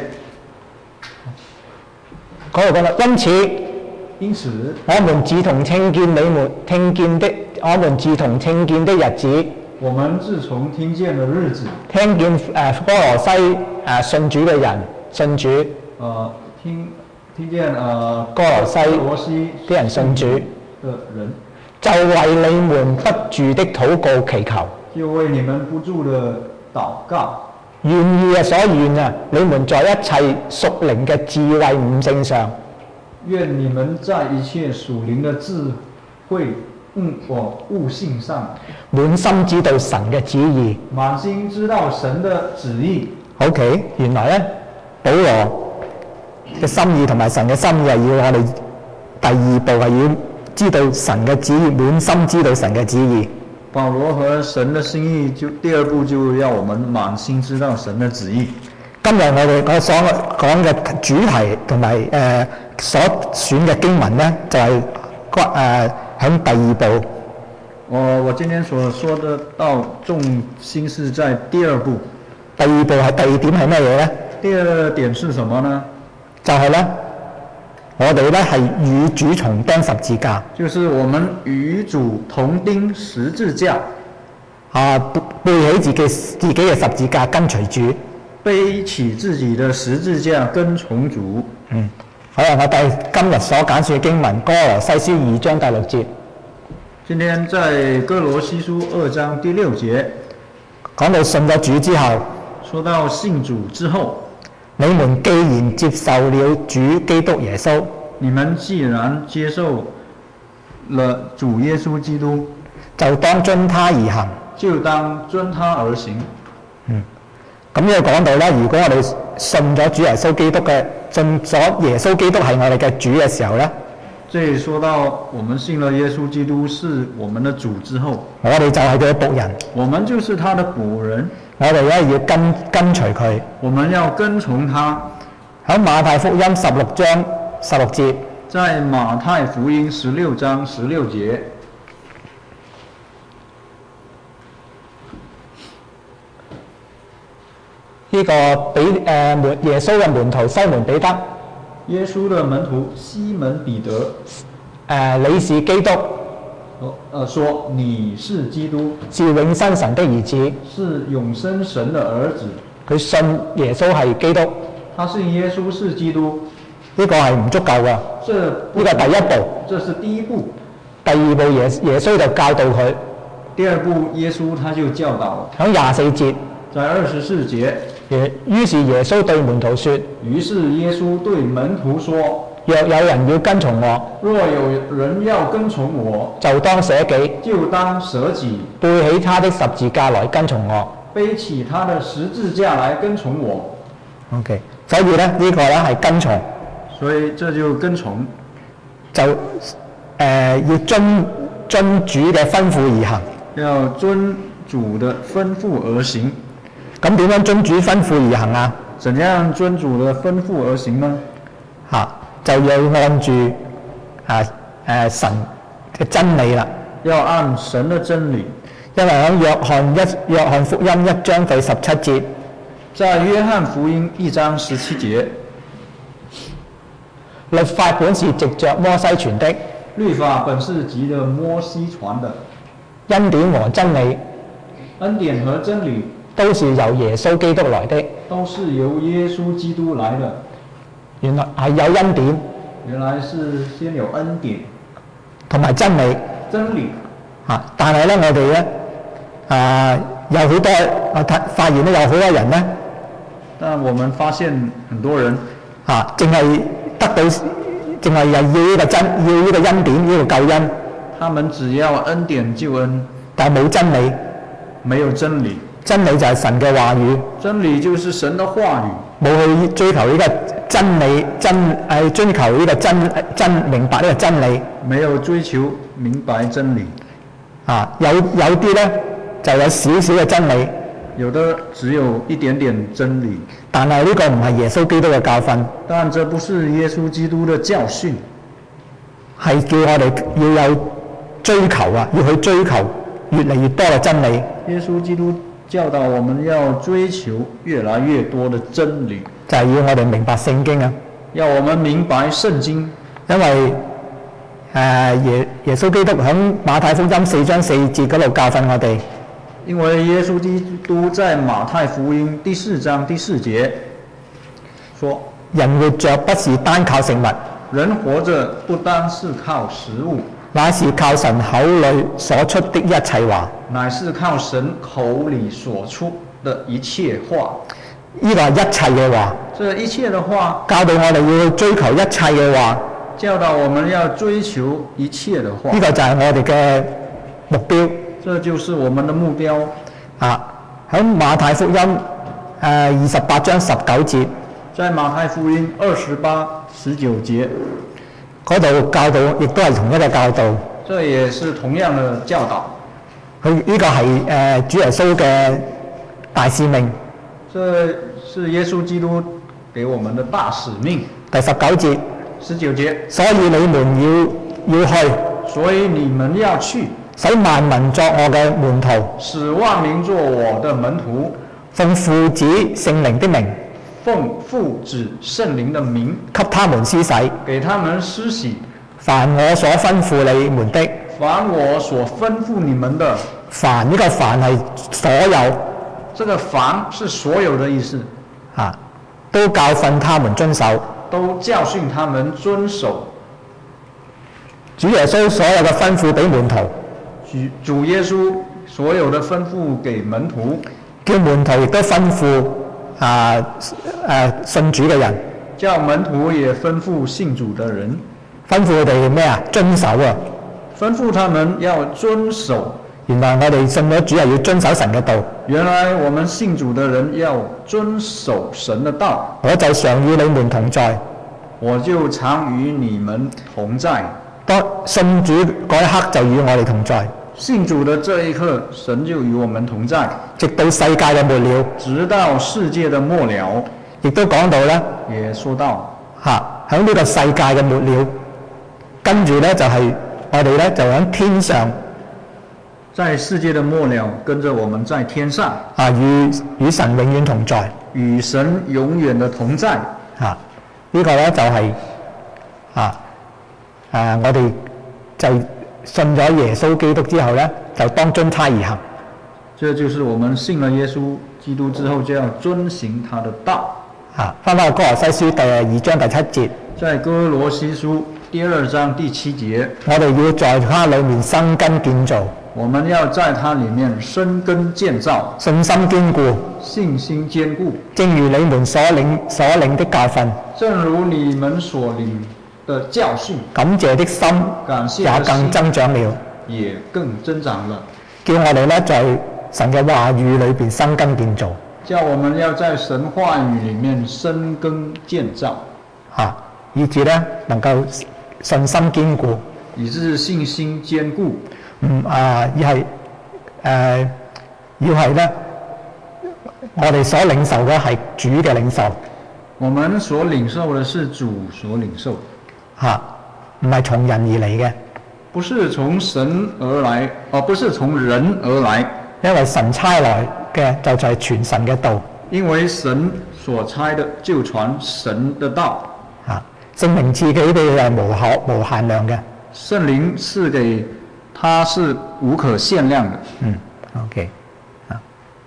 嗰度講啦，因此。 因此， 我們自從聽見你們聽見的，我們自從聽見的日子， 我們自從聽見的日子， 聽見誒、呃、哥羅西誒、呃、信主嘅人信主， 呃聽聽見呃哥羅西哥羅西啲人信主的人， 就為你們不住的禱告祈求， 就為你們不住的禱告， 願意嘅所願啊，你們在一切屬靈嘅智慧悟性上。 願你們在一切屬靈的智慧悟我悟性上， 滿心知道神嘅旨意， 滿心知道神的旨意。 OK， 原來咧，保羅嘅心意同埋神嘅心意係要我哋第二步係要知道神嘅旨意，滿心知道神嘅旨意。 保羅和神的心意就第二步就要我們滿心知道神的旨意。 今日我哋我所講嘅主題同埋誒所選嘅經文咧，就係誒喺第二步。 我我今天所說的到重心是在第二步。 第二步係第二點係咩嘢咧？ 第二點是什麼呢？ 就係咧，我哋咧係與主同釘十字架。 就是我們與主同釘十字架。 啊，背起自己自己嘅十字架跟隨主。 背起自己的十字架跟從主。 嗯，好啦，我哋今日所揀選嘅經文，哥羅西書二章第六節。 今天在哥羅西書二章第六節， 講到信咗主之後， 說到信主之後， 你們既然接受了主基督耶穌， 你們既然接受了主耶穌基督， 就當遵他而行， 就當遵他而行。 嗯。咁呢個講到咧，如果我哋信咗主耶穌基督嘅，信咗耶穌基督係我哋嘅主嘅時候咧， 這裡說到我們信了耶穌基督是我們的主之後， 我哋就係佢嘅僕人， 我們就是他的僕人， 我哋咧要跟跟隨佢。 我們要跟從他。 喺馬太福音十六章十六節， 在馬太福音十六章十六節。 呢個比誒門耶穌嘅門徒西門彼得， 耶穌的門徒西門彼得，誒、 呃、你是基督， 哦，呃，說你是基督， 是永生神的兒子， 是永生神的兒子。 佢信耶穌係基督， 他信耶穌是基督， 呢、這個係唔足夠㗎，呢個第一步， 這是第一步。 第二步耶耶穌就教導佢， 第二步耶穌他就教導， 喺廿四節， 在二十四節。 於是耶穌對門徒說： 於是耶穌對門徒說： 若有人要跟從我， 若有人要跟從我， 就當捨己， 就當捨己， 背起他的十字架來跟從我。 背起他的十字架來跟從我。 OK， 所以咧呢、這個咧係跟從， 所以這就跟從， 就誒、呃、要遵遵主嘅吩咐而行， 要遵主的吩咐而行。 咁點樣遵主吩咐而行啊？ 怎樣遵主的吩咐而行呢？ 嚇、啊，就要按住啊誒、啊、神嘅真理啦。 要按神的真理。 因為喺約翰一約翰福音一章第十七節， 在約翰福音一章十七節， 律法本是藉着摩西傳的， 律法本是藉着摩西傳的， 恩典和真理恩典和真理都是由耶穌基督來的。 都是由耶穌基督來的。 原來係有恩典原來是先有恩典同埋真理真理， 啊！但係咧，我哋咧啊有好多我睇發現咧，有好多人咧但我們發現很多人啊，淨係得到，淨係又要呢個真，要呢個恩典，呢個救恩， 他們只要恩典救恩， 但係冇真理。 沒有真理。 真理就係神嘅話語， 真理就是神的話語， 冇去追求呢個真理，真係追求呢個真真明白呢個真理沒有追求明白真理。 啊！有有啲咧就有少少嘅真理， 有的只有一點點真理， 但係呢個唔係耶穌基督嘅教訓， 但這不是耶穌基督的教訓， 係叫我哋要有追求啊，要去追求越嚟越多嘅真理。 耶穌基督教導我們要追求越來越多的真理， 就係要我哋明白聖經啊， 要我們明白聖經， 因為誒、呃、耶耶穌基督喺馬太福音四章四節嗰度教訓我哋， 因為耶穌基督在馬太福音第四章第四節說： 人活着不是單靠食物， 人活着不單是靠食物， 乃是靠神口裏所出的一切話。 乃是靠神口裡所出的一切話。 呢個係一切嘅話， 這一切的話教導我哋要追求一切嘅話。 教導我們要追求一切的話。 呢個就係我哋嘅目標。 這就是我們的目標。 啊，喺馬太福音誒二十八章十九節， 在馬太福音二十八十九節嗰度教導，亦都係同一個教導。 這也是同樣的教導。 佢呢個係誒、呃、主耶穌嘅大使命。 這是耶穌基督給我們的大使命。 第十九節， 十九節， 所以你們要要去， 所以你們要去， 使萬民作我嘅門徒， 使萬民作我的門徒， 奉父子聖靈的名， 奉父子聖靈的名， 給他們施洗， 給他們施洗。 凡我所吩咐你們的， 凡我所吩咐你們的， 凡呢個凡係所有， 這個凡是所有的意思， 啊，都教訓他們遵守。 都教訓他們遵守。 主耶穌所有嘅吩咐俾門徒， 主主耶穌所有的吩咐給門徒， 叫門徒亦都吩咐啊誒信主嘅人， 叫門徒也吩咐信主的人， 吩咐佢哋咩啊？遵守啊！ 吩咐他們要遵守。 原來我哋信咗主係要遵守神嘅道。 原來我們信主的人要遵守神的道。 我就常與你們同在， 我就常與你們同在。 當信主嗰一刻就與我哋同在， 信主的這一刻，神就與我們同在， 直到世界嘅末了。 直到世界的末了。 亦都講到咧， 也說到嚇喺呢個世界嘅末了，跟住咧就係、是、我哋咧就喺天上。 在世界的末了，跟着我們在天上啊，與與神永遠同在， 與神永遠的同在。 啊，這個、呢個咧就係、是、啊誒、啊，我哋就信咗耶穌基督之後咧，就當遵差而行。 這就是我們信了耶穌基督之後，就要遵行他的道。 啊，翻返去哥羅西書第二章第七節， 在哥羅西書第二章第七節， 我哋要在他裡面生根建造。 我們要在它裡面生根建造， 信心堅固， 信心堅固， 正如你們所領所領的教訓， 正如你們所領的教訓， 感謝的心感謝也更增長了， 也更增長了， 叫我哋咧在神嘅話語裏邊生根建造， 叫我們要在神話語裡面生根建造， 嚇，以致咧能夠信心堅固， 以致信心堅固。 唔啊，而係誒，要係咧，我哋所領受嘅係主嘅領受。 我們所領受嘅是主所領受， 嚇，唔係從人而嚟嘅。 不是從神而來，而、呃、不是從人而來。 因為神差來嘅就就係傳神嘅道。 因為神所差的就傳神的道。 啊，聖靈賜給你係無可無限量嘅。 聖靈賜給他是無可限量的。 嗯 ，OK， 啊，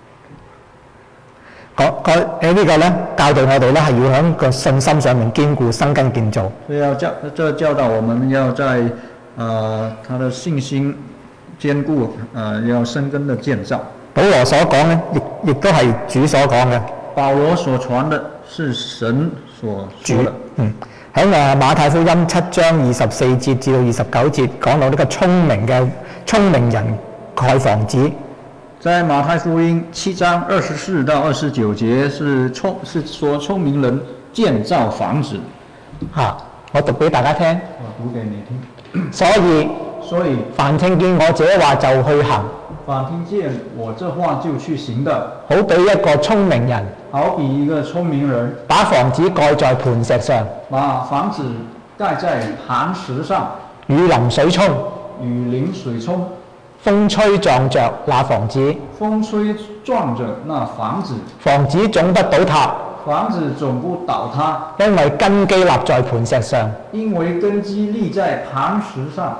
講講誒呢個咧教導我哋咧係要喺個信心上面堅固生根建造。 所以要教，這教導我們要在呃他的信心堅固，呃要生根的建造。 保羅所講咧，亦亦都係主所講嘅。 保羅所傳的是神所說的。 嗯，喺誒馬太福音七章二十四節至到二十九節講到呢個聰明嘅聰明人蓋房子。 在馬太福音七章二十四到二十九節是聰是說聰明人建造房子。 嚇、啊，我讀俾大家聽。 我讀給你聽。 所以所以凡聽見我這話就去行， 凡聽見我這話就去行的， 好比一個聰明人， 好比一個聰明人， 把房子蓋在磐石上， 把房子蓋在磐石上， 雨淋水沖， 雨淋水沖， 風吹撞着那房子， 風吹撞着那房子， 房子總不倒塌， 房子總不倒塌， 因為根基立在磐石上。 因為根基立在磐石上。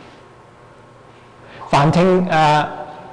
凡聽誒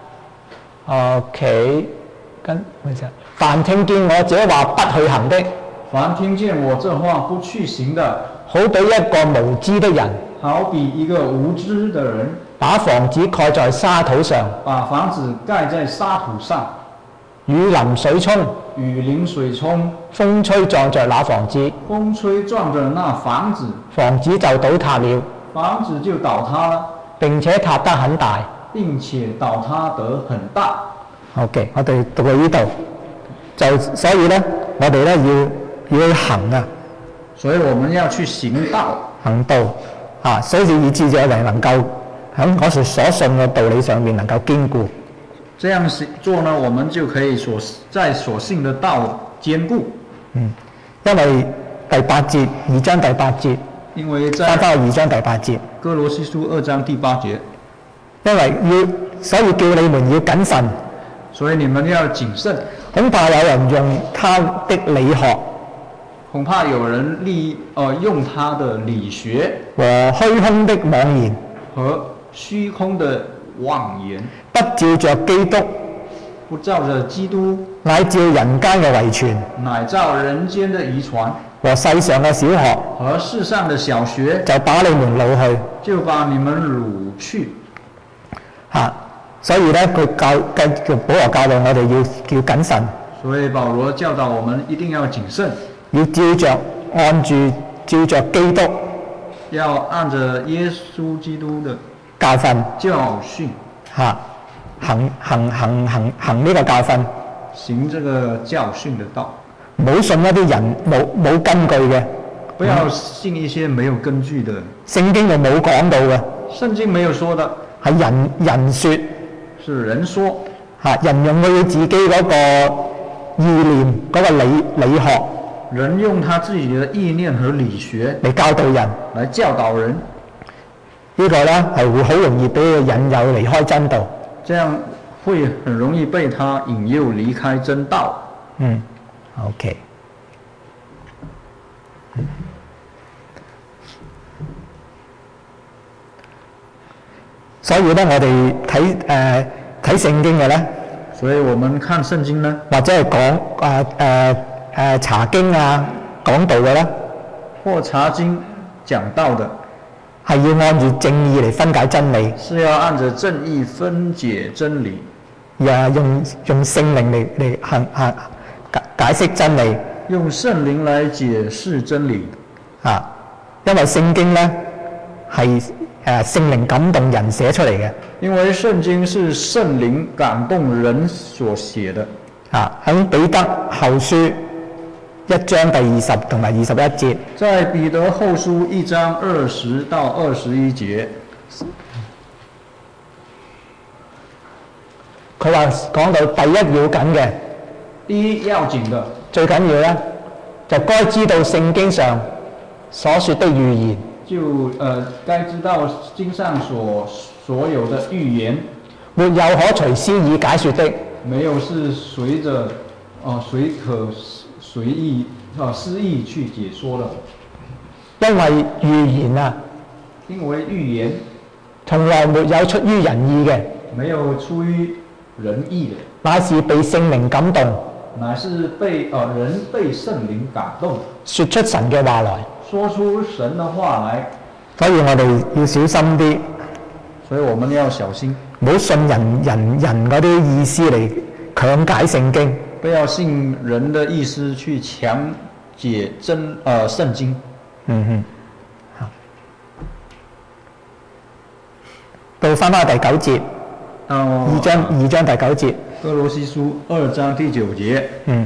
，OK， 跟咩啫？凡聽見我這話不去行的， 凡聽見我這話不去行的， 好比一個無知的人， 好比一個無知的人， 把房子蓋在沙土上， 把房子蓋在沙土上， 雨淋水沖， 雨淋水沖， 風吹撞着那房子， 風吹撞着那房子， 房子就倒塌了， 房子就倒塌了， 並且塌得很大。 並且倒塌得很大。 OK， 我哋讀到呢度，就所以咧，我哋咧要要去行啊， 所以我們要去行道， 行道啊，所以以致我哋能夠喺我哋所信嘅道理上面能夠堅固。 這樣做呢，我們就可以所在所信的道堅固。 嗯，因為第八節二章第八節， 因為在翻返去二章第八節， 哥羅西書二章第八節。 因為要，所以叫你們要謹慎， 所以你們要謹慎。 恐怕有人用他的理學， 恐怕有人利呃用他的理學和虛空的妄言， 和虛空的妄言， 不照着基督， 不照着基督， 乃照人間嘅遺傳， 乃照人間的遺傳和世上嘅小學， 和世上的小學， 就把你們擄去。 就把你們擄去。 嚇、啊，所以咧，佢教繼續保羅教導我哋要要謹慎， 所以保羅教導我們一定要謹慎， 要照着按住照着基督， 要按着耶穌基督的教訓教訓嚇、啊，行行行行行呢個教訓， 行這個教訓的道， 唔好信一啲人冇冇根據嘅， 不要信一些沒有根據的， 聖經就冇講到嘅， 聖經沒有說的。 係人人説， 是人說嚇、啊、人用佢自己嗰個意念嗰、嗰個理理學， 人用他自己的意念和理學嚟教導人， 來教導人， 呢個呢個咧係會好容易俾佢引誘離開真道， 這樣會很容易被他引誘離開真道。 嗯 ，OK。所以咧，我哋睇誒睇聖經嘅咧， 所以我們看聖經呢， 或者係講誒誒誒查經啊講道嘅咧， 或查經講道的， 係要按住正義嚟分解真理， 是要按着正義分解真理， 而係用用聖靈嚟嚟行行解解釋真理， 用聖靈來解釋真理啊，因為聖經咧係誒聖靈感動人寫出嚟嘅， 因為聖經是聖靈感動人所寫的。 啊，喺彼得後書一章第二十同埋二十一節， 在彼得後書一章二十到二十一節， 佢話講到第一要緊嘅， 第一要緊的， 最緊要咧就該知道聖經上所說的預言。 就呃該知道經上所所有的預言， 沒有可隨私意解說的， 沒有是隨着哦隨可隨意啊私意去解說了。 因為預言啊， 因為預言從來沒有出於人意嘅， 沒有出於人意的， 乃是被聖靈感動， 乃是被呃人被聖靈感動， 說出神嘅話來。 說出神的話來。 所以我哋要小心啲， 所以我們要小心， 唔好信人人人嗰啲意思嚟強解聖經。 不要信人的意思去強解真呃聖經。 嗯哼，好。到翻返第九節， 到二章二章第九節。 哥羅西書二章第九節。 嗯。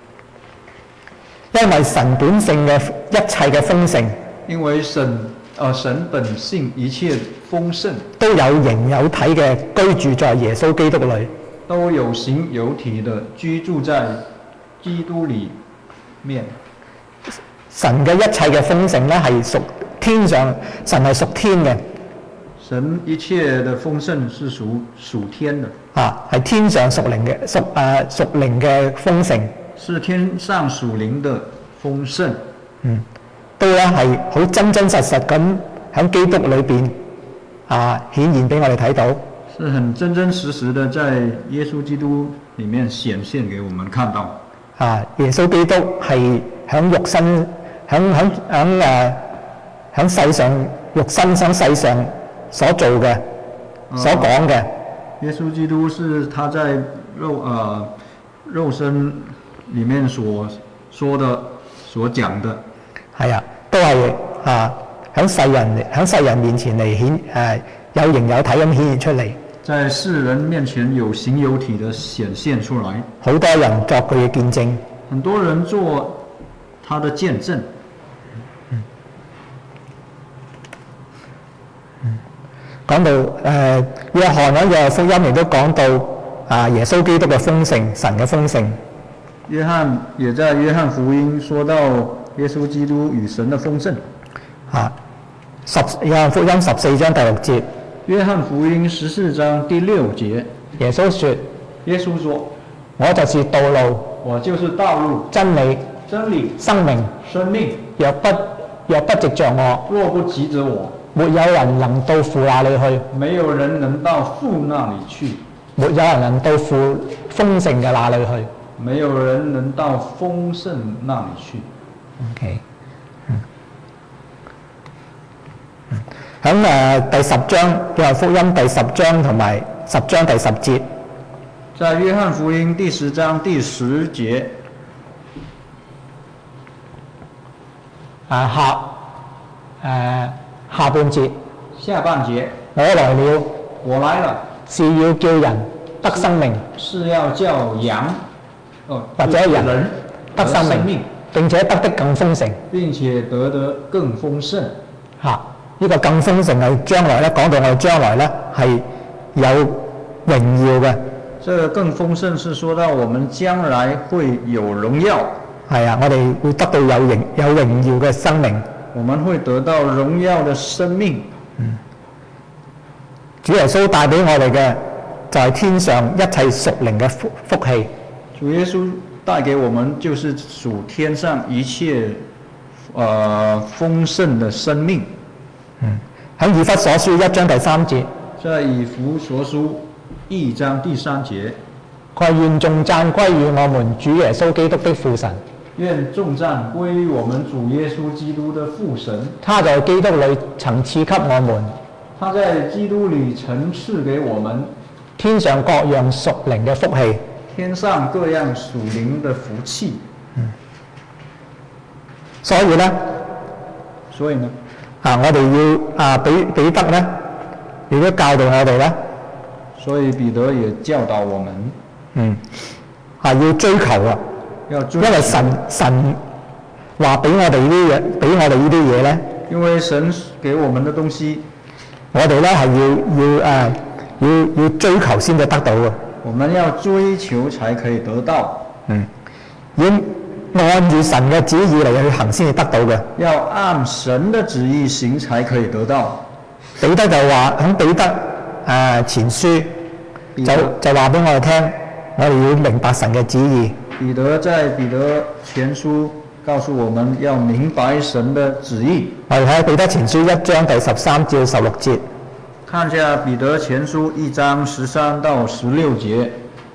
因為神本性嘅一切嘅豐盛， 因為神呃神本性一切豐盛， 都有形有體嘅居住在耶穌基督裏。 都有形有體的居住在基督裡面。 神嘅一切嘅豐盛咧係屬天上，神係屬天嘅。 神一切的豐盛是屬屬天的。 啊，係天上屬靈嘅屬誒屬靈嘅豐盛。 是天上屬靈的豐盛。 嗯，都咧係好真真實實咁喺基督裏邊啊顯現俾我哋睇到。 是很真真實實的在耶穌基督裡面顯現給我們看到。 啊，耶穌基督係喺肉身，喺喺喺誒喺世上肉身喺世上所做嘅、啊、所講嘅。 耶穌基督是他在肉呃肉身裡面所說的、所講的。係啊，都係啊喺世人喺世人面前嚟顯誒有形有體咁顯現出嚟。 在世人面前有形有體的顯現出來， 好多人作佢嘅見證， 很多人做他的見證。 嗯嗯、講到誒、呃、約翰喺約翰福音亦都講到啊耶穌基督嘅豐盛，神嘅豐盛。 約翰也在約翰福音說到耶穌基督與神的豐盛。 啊，十約翰福音十四章第六節。 約翰福音十四章第六節， 耶穌說： 耶穌說， 我就是道路， 我就是道路， 真理， 真理， 生命， 生命。 若不若不藉着我， 若不藉着我， 沒有人能到父那裏去。 沒有人能到父那裏去。 沒有人能到父豐盛嘅那裏去。 沒有人能到豐盛那裏去。 OK。喺誒、呃、第十章約翰福音第十章同埋十章第十節， 在約翰福音第十章第十節， 啊下誒、呃、下半節， 下半節， 我來了， 我來了， 是要叫人得生命， 是要叫羊，哦， 或者人得生命，命並且得得更豐盛， 並且得得更豐盛。 嚇、啊！呢、這個更豐盛係將來咧，講到我哋將來咧係有榮耀嘅。 這個更豐盛是說到我們將來會有榮耀。 係啊，我哋會得到有榮有榮耀嘅生命。 我們會得到榮耀嘅生命。 嗯。主耶穌帶俾我哋嘅就係天上一切屬靈嘅福福氣。 主耶穌帶給我們就是屬天上一切呃豐盛的生命。 嗯，喺以弗所書一章第三節， 在以弗所書一章第三節， 佢願頌讚歸於我們主耶穌基督的父神。 願頌讚歸於我們主耶穌基督的父神。 他在基督裏曾賜給我們， 他在基督裏曾賜給我們天上各樣屬靈嘅福氣。 天上各樣屬靈的福氣。 嗯，所以呢， 所以呢？ 啊！我哋要啊，彼彼得咧，亦都教導我哋咧。 所以彼得也教導我們， 嗯，啊要追求啊， 要追求， 因為神神話俾我哋呢啲嘢，俾我哋呢啲嘢咧。 因為神給我們的東西， 我哋咧係要要誒要要追求先至得到嘅。 我們要追求才可以得到。 嗯，要按住神嘅旨意嚟去行先至得到嘅。 要按神嘅旨意行才可以得到。 彼得就話喺彼得誒、呃、前書就就話俾我哋聽，我哋要明白神嘅旨意。 彼得在彼得前書告訴我們要明白神的旨意。 我哋睇下彼得前書一章第十三至十六節。 看下彼得前書一章十三到十六節。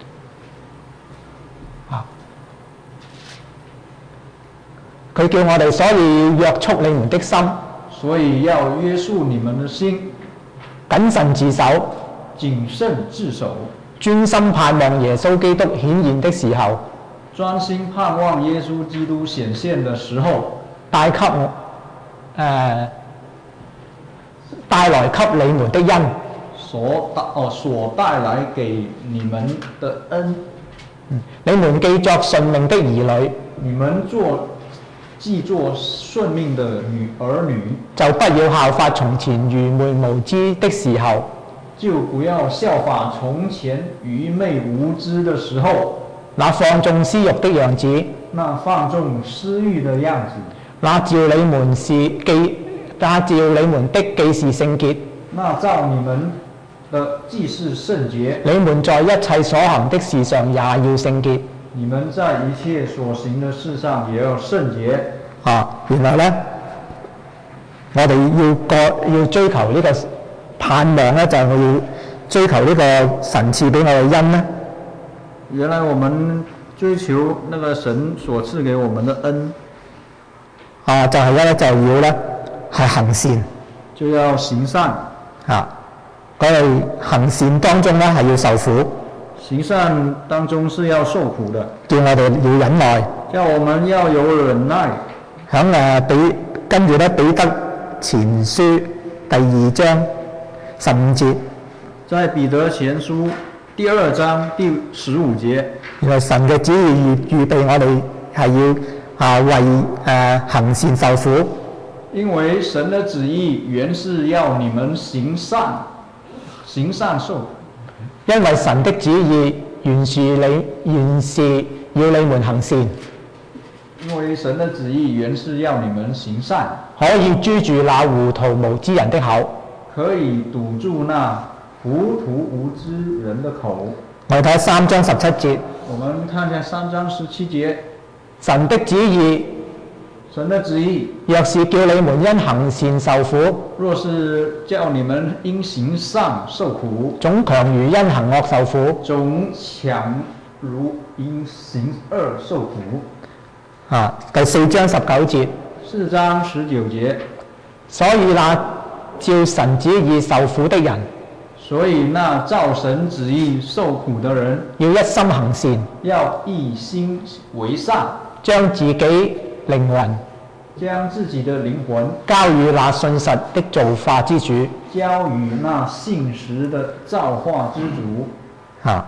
佢叫我哋，所以約束你們的心， 所以要約束你們的心， 謹慎自守， 謹慎自守， 專心盼望耶穌基督顯現的時候， 專心盼望耶穌基督顯現的時候， 帶給我誒、呃、帶來給你們的恩， 所帶哦所帶來給你們的恩。 嗯、你們既作順命的兒女， 你們做既作順命的女兒女， 就不要效法從前愚昧無知的時候， 就不要效法從前愚昧無知的時候， 那放縱私欲的樣子， 那放縱私欲的樣子， 那召你們是既那召你們的既是聖潔， 那召你們的既是聖潔， 你們在一切所行的事上也要聖潔。 你們在一切所行的事上也要聖潔。 啊，原來呢，我哋要過要追求呢個盼望呢，就係、是、我要追求呢個神賜俾我嘅恩呢。 原來我們追求那個神所賜給我們的恩， 啊，就係咧就要咧係行善， 就要行善。 啊，我哋行善當中咧係要受苦。 行善當中是要受苦的， 叫我哋要忍耐， 叫我們要有忍耐。 響誒彼跟住咧彼得前書第二章十五節， 在彼得前書第二章第十五節， 原來神嘅旨意預預備我哋係要啊為誒、呃、行善受苦， 因為神的旨意原是要你們行善，行善受苦。 因為神的旨意原是你原是要你們行善， 因為神的旨意原是要你們行善， 可以遮住那糊塗無知人的口， 可以堵住那糊塗無知人的口。 我哋睇三章十七節， 我們看下三章十七節， 神的旨意， 神的旨意， 若是叫你們因行善受苦， 若是叫你們因行善受苦， 總強如因行惡受苦。 總強如因行惡受苦。 啊，第四章十九節， 四章十九節， 所以那照神旨意受苦的人， 所以那照神旨意受苦的人， 要一心行善， 要一心為善， 將自己靈魂將自己的靈魂交予那信實的造化之主， 交予那信實的造化之主。 嚇，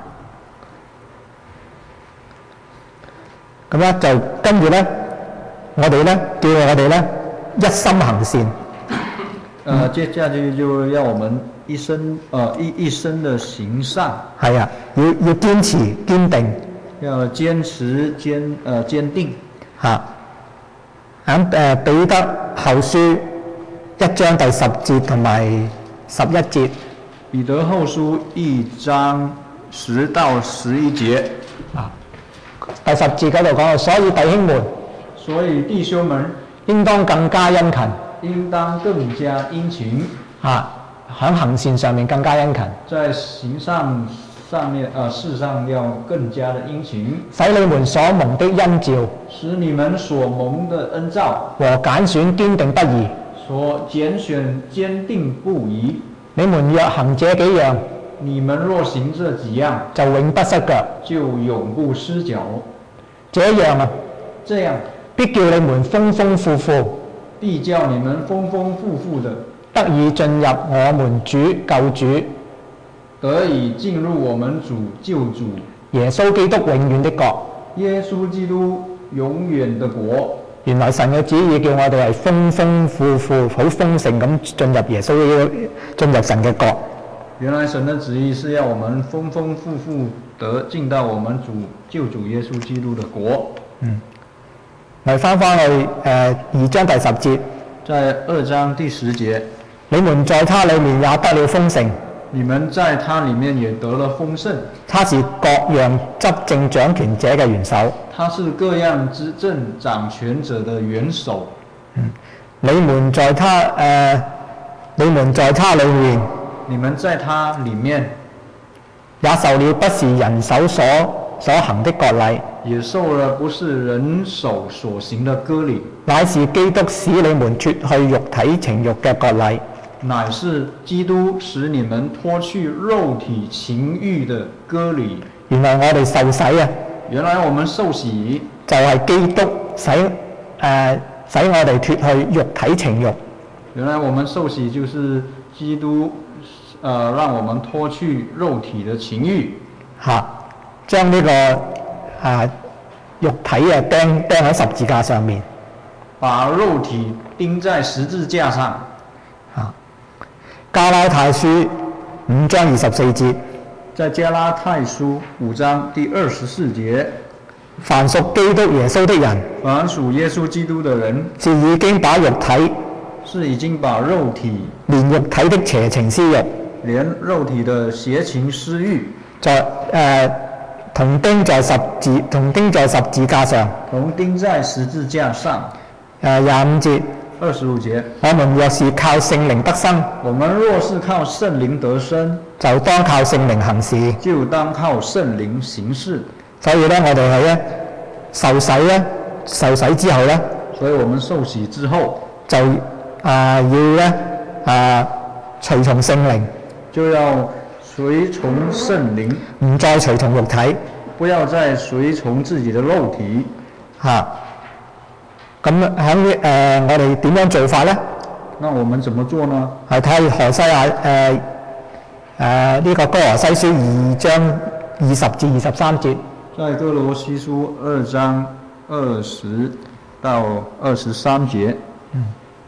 咁咧就跟住咧，我哋咧叫我哋咧一心行善。 呃，接下去就要我們一生呃一一生的行善。 係啊，要要堅持堅定， 要堅持堅呃堅定。 嚇。喺誒彼得後書一章第十節同埋十一節。 彼得後書一章十到十一節。 啊，第十節嗰度講到，所以弟兄們， 所以弟兄們應當更加殷勤， 應當更加殷勤。 啊，喺行善上面更加殷勤， 在行善上面呃事上要更加的殷勤， 使你們所蒙的恩召， 使你們所蒙的恩召和揀選堅定不移。 所揀選堅定不移。 你們若行這幾樣， 你們若行這幾樣， 就永不失腳。 就永不失腳。 這樣啊， 這樣必叫你們豐豐富富， 必叫你們豐豐富富的得以進入我們主救主得以進入我們主救主耶穌基督永遠的國。 耶穌基督永遠的國。 原來神嘅旨意叫我哋係豐豐富富、好豐盛咁進入耶穌進入神嘅國。 原來神的旨意是要我們豐豐富富地進到我們主救主耶穌基督的國。 嗯，我哋翻返去誒、呃、二章第十節， 在二章第十節， 你們在他裡面也得了豐盛， 你們在他裡面也得了豐盛。 他是各樣執政掌權者嘅元首。 他是各樣執政掌權者的元首。 嗯，你們在他誒、呃，你們在他裡面， 你們在他裡面也受了不是人手所所行的割禮， 也受了不是人手所行的割禮， 乃是基督使你們脱去肉體情慾嘅割禮。 乃是基督使你們脫去肉體情慾的割禮。 原來我哋受洗啊！ 原來我們受洗就係基督使誒、呃、使我哋脱去肉體情慾。 原來我們受洗就是基督，呃，讓我們脫去肉體的情慾。 嚇，將呢、這個啊肉體啊釘釘喺十字架上面， 把肉體釘在十字架上。 嚇，加拉太書五章二十四節， 在加拉太書五章第二十四節， 凡屬基督耶穌的人， 凡屬耶穌基督的人， 是已經把肉體， 是已經把肉體， 連肉體的邪情私慾， 連肉體的邪情私慾， 在誒、呃、同釘在十字同釘在十字架上， 同釘在十字架上。 誒廿五節。 二十五節， 我們若是靠聖靈得生， 我們若是靠聖靈得生， 就當靠聖靈行事， 就當靠聖靈行事。 所以咧，我哋係咧受洗咧，受洗之後咧， 所以我們受洗之後就啊、呃、要咧啊隨從聖靈， 就要隨從聖靈， 唔再隨從肉體， 不要再隨從自己的肉體嚇。咁喺誒我哋點樣做法咧？ 那我們怎麼做呢？ 係睇何西亞誒誒呢個歌羅西書二章二十至二十三節。 在歌羅西書二章二十到二十三節。 嗯。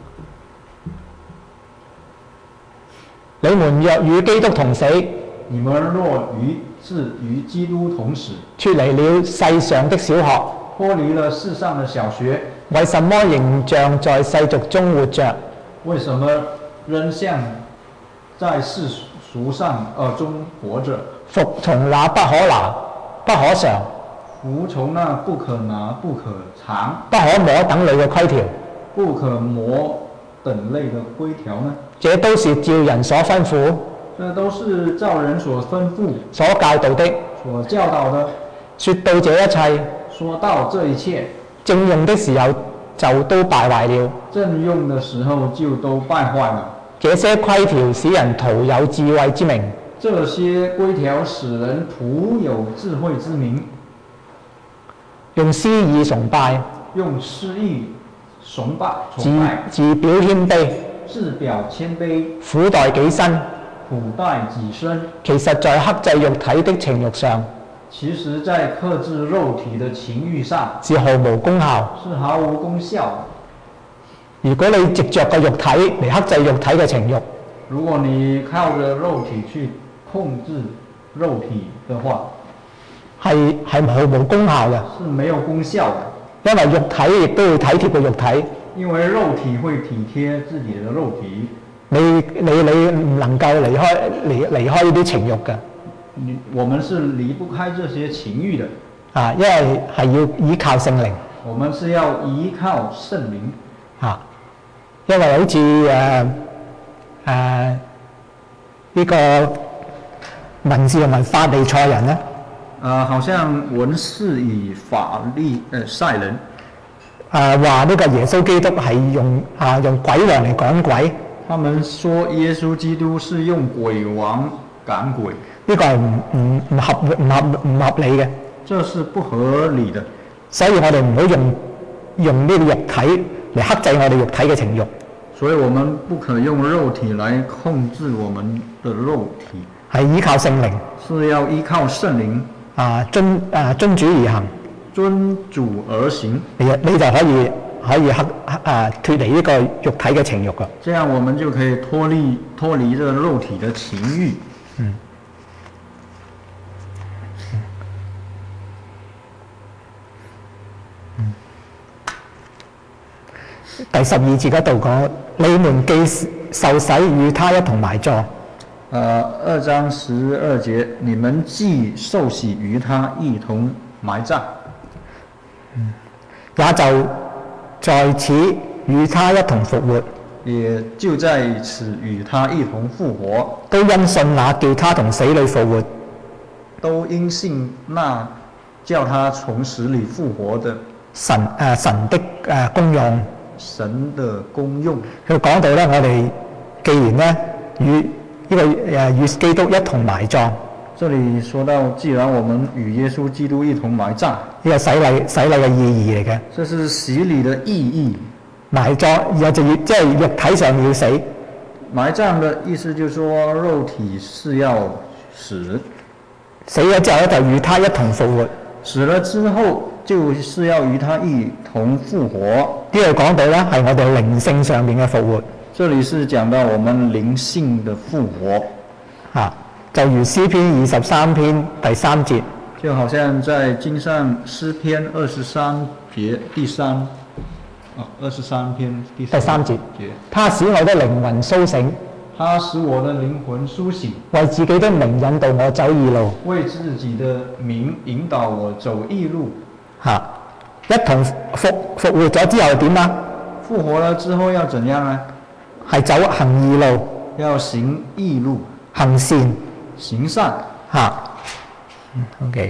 你們若與基督同死， 你們若與是與基督同死， 脫離了世上的小學， 脫離了世上的小學， 為什麼仍像在世俗中活着？ 為什麼仍像在世俗上呃中活着？ 服從那不可拿、不可嘗、 服從那不可拿、不可嘗、 不可摸等類嘅規條， 不可摸等類的規條呢？ 這都是照人所吩咐、 這都是照人所吩咐、 所教導的。 所教導的。 說到這一切， 說到這一切， 正用的時候就都敗壞了。 正用的時候就都敗壞了。 這些規條使人徒有智慧之名。 這些規條使人徒有智慧之名。 用私意崇拜， 用私意崇拜，崇拜自自表謙卑， 自表謙卑， 苦待己身， 苦待己身。 其實在克制肉體的情慾上， 其實在克制肉體的情慾上是毫無功效， 是毫無功效。 如果你藉着個肉體嚟克制肉體嘅情慾， 如果你靠着肉體去控制肉體的話， 係係毫無功效嘅， 是沒有功效的。 因為肉體亦都要體貼個肉體， 因為肉體會體貼自己的肉體。 你你你唔能夠離開離離開呢啲情慾嘅。 你我們是離不開這些情慾的啊，因為係要依靠聖靈。 我們是要依靠聖靈啊，因為好似誒誒呢個文士同埋法利賽人咧， 啊，好像文士與法利誒賽人誒話呢個耶穌基督係用啊用鬼王嚟趕鬼。 他們說耶穌基督是用鬼王趕鬼。 呢個係唔唔唔合唔合唔合理嘅， 這是不合理的。 所以我哋唔好用用呢個肉體嚟克制我哋肉體嘅情慾。 所以我們不可用肉體來控制我們的肉體， 係依靠聖靈， 是要依靠聖靈啊遵啊遵主而行， 遵主而行， 你你就可以可以克啊脫離呢個肉體嘅情慾㗎。 這樣我們就可以脫離脫離這個肉體的情慾。 嗯。第十二節嗰度講，你們既受洗與他一同埋葬。 呃，二章十二節，你們既受洗與他一同埋葬， 也就在此與他一同復活， 也就在此與他一同復活， 都因信那叫他從死裏復活， 都因信那叫他從死裏復活的神誒、呃、神的誒、呃、功用。 神的功用。 佢講到咧，我哋既然咧與呢、這個誒與基督一同埋葬， 這裡說到，既然我們與耶穌基督一同埋葬， 呢個洗禮洗禮嘅意義嚟嘅。 這是洗禮的意義。 埋葬又就要即係肉體上要死。 埋葬的意思就是說，肉體是要死， 死咗之後咧就與他一同復活。 死了之後就是要與他一同復活。 呢度講到咧係我哋靈性上面嘅復活。 這裡是講到我們靈性的復活。 啊，就如詩篇二十三篇第三節， 就好像在經上詩篇二十三節第三。哦，二十三篇第三第三節， 節， 他使我的靈魂甦醒， 他使我的靈魂甦醒， 為自己的名引導我走義路， 為自己的名引導我走義路。 嚇、啊，一同復復活咗之後點啊？ 復活了之後要怎樣呢？ 係走行義路， 要行義路， 行善， 行善。 嚇、啊，嗯 ，OK。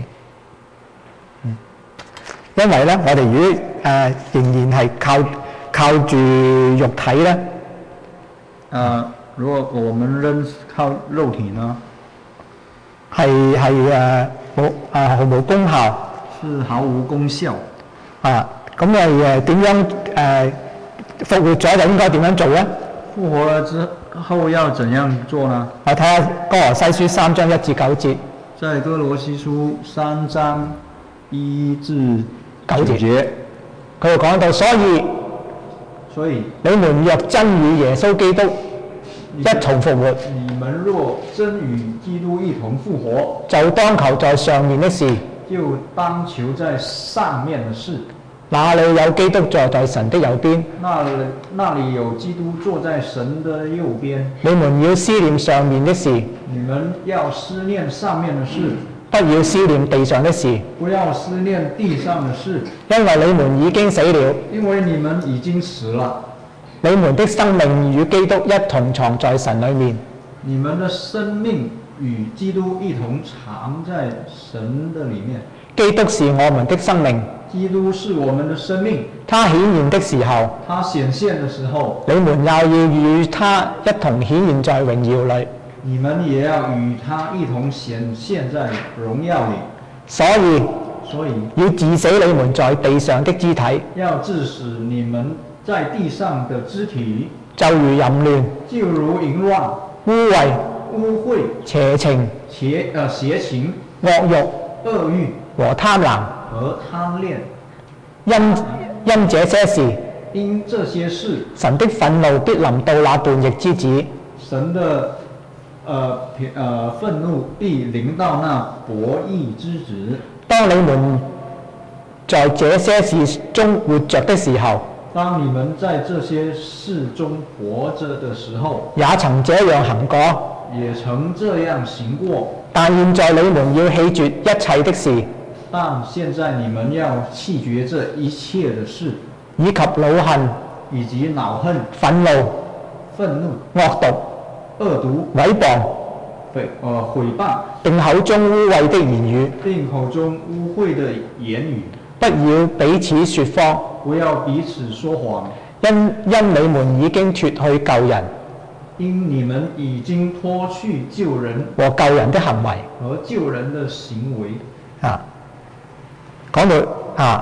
因為咧，我哋如果誒、呃、仍然係靠靠住肉體咧， 啊、呃，如果我們仍靠肉體呢， 係係誒冇誒毫無功效， 是毫無功效。 啊，咁誒誒點樣誒、呃、復活咗就應該點樣做咧？ 復活了之後要怎樣做呢？ 我睇下哥羅西書三章一至九節。 在哥羅西書三章一至九節， 佢就講到，所以所以你們若真與耶穌基督一同復活， 你們若真與基督一同復活， 就當求在上面的事， 就當求在上面的事。 那裏有基督坐在神的右邊， 那裡那裡有基督坐在神的右邊。 你們要思念上面的事， 你們要思念上面的事， 不要思念地上的事， 不要思念地上的事， 因為你們已經死了， 因為你們已經死了， 你們的生命與基督一同藏在神裡面。 你們的生命與基督一同藏在神的裡面。 基督是我們的生命， 基督是我們的生命。 他顯現的時候， 他顯現的時候， 你們又要與他一同顯現在榮耀裡。 你們也要與他一同顯現在榮耀裡。 所以， 所以要治死你們在地上的肢體， 要治死你們在地上的肢體， 就如淫亂、 就如淫亂、 污穢、 污穢、 邪情、 邪呃邪情、 惡欲惡欲和貪婪。 和貪戀。 因因這些事， 因這些事， 神的憤怒必臨到那叛逆之子。 神的呃呃憤怒必臨到那悖逆之子。 當你們在這些事中活着的時候， 當你們在這些事中活着的時候， 也曾這樣行過， 也曾這樣行過。 但現在你們要棄絕一切的事， 但現在你們要棄絕這一切的事， 以及惱恨、 以及惱恨、 憤怒、 憤怒、 惡毒、 惡毒、 毀謗、 誹呃毀謗， 並口中污穢的言語， 並口中污穢的言語。 不要彼此説謊， 不要彼此說謊， 因因你們已經脱去救人因你們已經脫去救人和救人的行為。 和救人的行為。 啊，講到啊，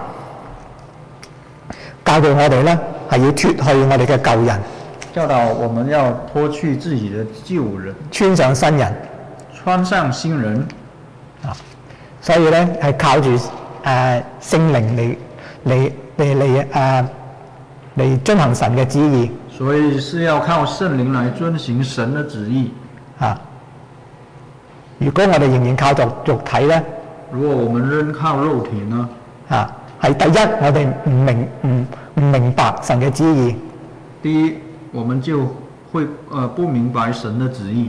教導我哋咧係要脱去我哋嘅舊人， 教導我們要脫去自己的舊人， 穿上新人。 穿上新人。 啊，所以咧係靠住誒、呃、聖靈嚟嚟嚟嚟誒嚟遵行神嘅旨意。 所以是要靠聖靈來遵行神的旨意。 啊，如果我哋仍然靠著肉體咧， 如果我們仍靠肉體呢？ 啊，係第一，我哋唔明唔唔明白神嘅旨意。 第一，我們就會呃不明白神的旨意。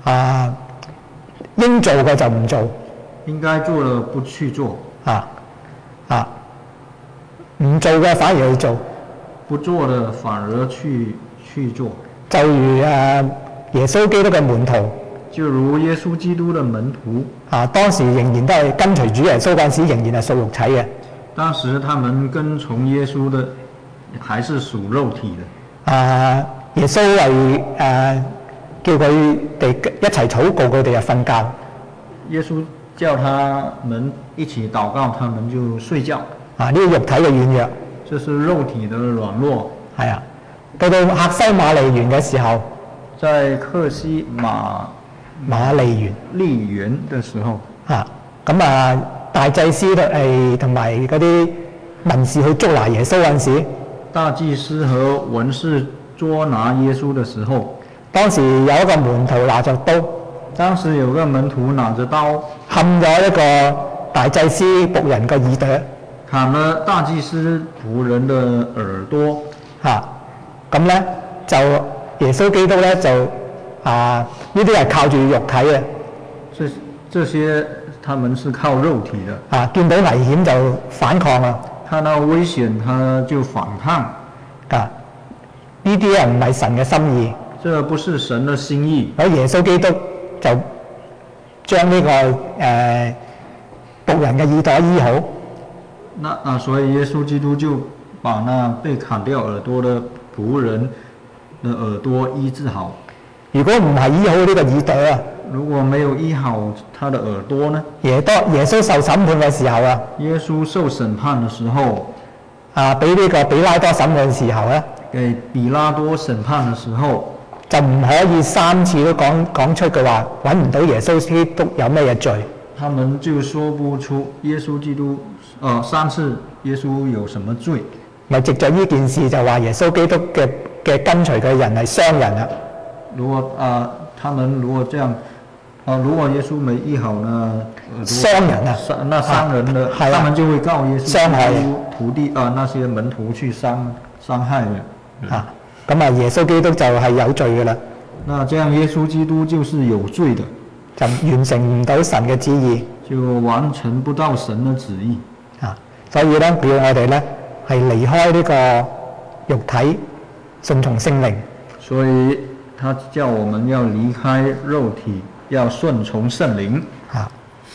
啊應做嘅就唔做， 應該做的不去做， 啊啊唔做嘅反而去做， 不做的反而去去做。 就如誒、啊、耶穌基督嘅門徒。 就如耶穌基督的門徒， 啊，當時仍然都係跟隨主耶穌嗰陣時，仍然係屬肉體嘅。 當時他們跟從耶穌的，還是屬肉體的。 啊，耶穌係誒、啊、叫佢哋一齊禱告，佢哋就瞓覺。 耶穌叫他們一起禱告，他們就睡覺。 啊，呢、這個肉體嘅軟弱， 這是肉體的軟弱。 係啊，到到客西馬尼園嘅時候， 在客西馬馬利園利園的時候， 啊，咁啊大祭司誒同埋嗰啲文士去捉拿耶穌嗰陣時， 大祭司和文士捉拿耶穌的時候， 當時有一個門徒拿着刀， 當時有個門徒拿着刀， 冚咗一個大祭司僕人嘅耳朵， 砍了大祭司僕人的耳朵。 嚇，咁咧就耶穌基督咧就啊呢啲係靠住肉體嘅， 這這些他們是靠肉體的。 啊見到危險就反抗啦， 看到危險他就反抗。 啊呢啲啊唔係神嘅心意， 這不是神的心意。 而耶穌基督就將呢、這個誒、呃、僕人嘅耳朵醫好。 那啊，所以耶穌基督就把那被砍掉耳朵的僕人的耳朵醫治好。 如果唔係醫好呢個耳朵啊， 如果沒有醫好他的耳朵呢？ 耶多耶穌受審判嘅時候啊， 耶穌受審判的時候， 啊俾呢個比拉多審判嘅時候咧， 給比拉多審判的時候， 就唔可以三次都講講出句話，揾唔到耶穌基督有咩嘢罪。 他們就說不出耶穌基督，呃三次耶穌有什麼罪。 咪藉着呢件事就話耶穌基督嘅嘅跟隨嘅人係商人啦。 如果啊、呃，他們如果這樣，啊、呃，如果耶穌沒醫好呢？ 商人啊， 那商人的、啊，他們就會告耶穌傷害徒弟啊、呃，那些門徒去傷傷害人。 啊，咁啊，耶穌基督就係有罪嘅啦。 那這樣耶穌基督就是有罪的， 就完成唔到神嘅旨意， 就完成不到神嘅旨意。 啊，所以咧，叫我哋咧係離開呢個肉體，順從聖靈。 所以他叫我們要離開肉體，要順從聖靈。 啊，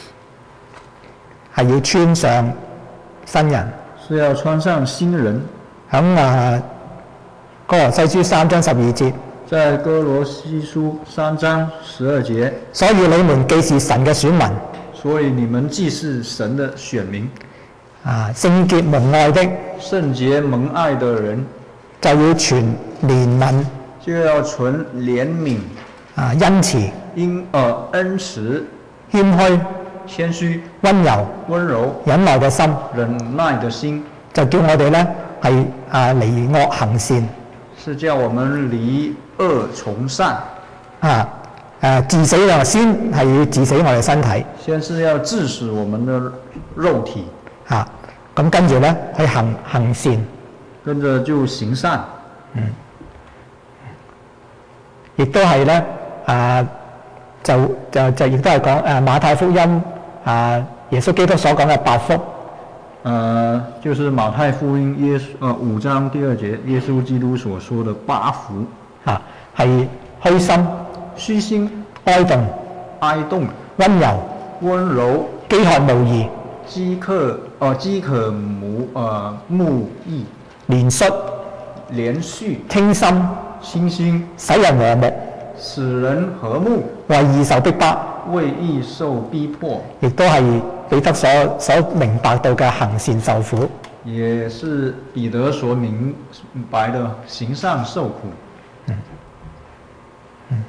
係要穿上新人。 是要穿上新人。 喺啊哥羅西書三章十二節。 在哥羅西書三章十二節。 所以你們既是神嘅選民。 所以你們既是神的選民。 啊，聖潔蒙愛的。 聖潔蒙愛的人。 就要存憐憫。 就要存憐憫。 啊，恩慈。 因呃恩慈。 謙虛。 謙虛。 溫柔。 溫柔。 忍耐嘅心。 忍耐的心。 就叫我哋咧係啊離惡行善。 是叫我們離惡從善。 啊誒治死啊，先係要治死我哋身體。 先是要治死我們的肉體。 啊，咁跟住咧去行行善。 跟着就行善。 嗯。亦都係咧啊，就就就亦都係講誒馬太福音啊，耶穌基督所講嘅八福。 呃，就是馬太福音耶穌呃五章第二節，耶穌基督所說的八福。 啊，係虛心、 虛心、 哀慟、 哀慟、 溫柔、 溫柔、 飢渴慕義、 飢渴呃飢渴慕呃慕義、 憐恤、 憐恤、 清心、 清心、 使人和睦、 使人和睦、 為義受逼迫、 為義受逼迫， 亦都係彼得所所明白到嘅行善受苦。 也是彼得所明白的行善受苦。 嗯嗯。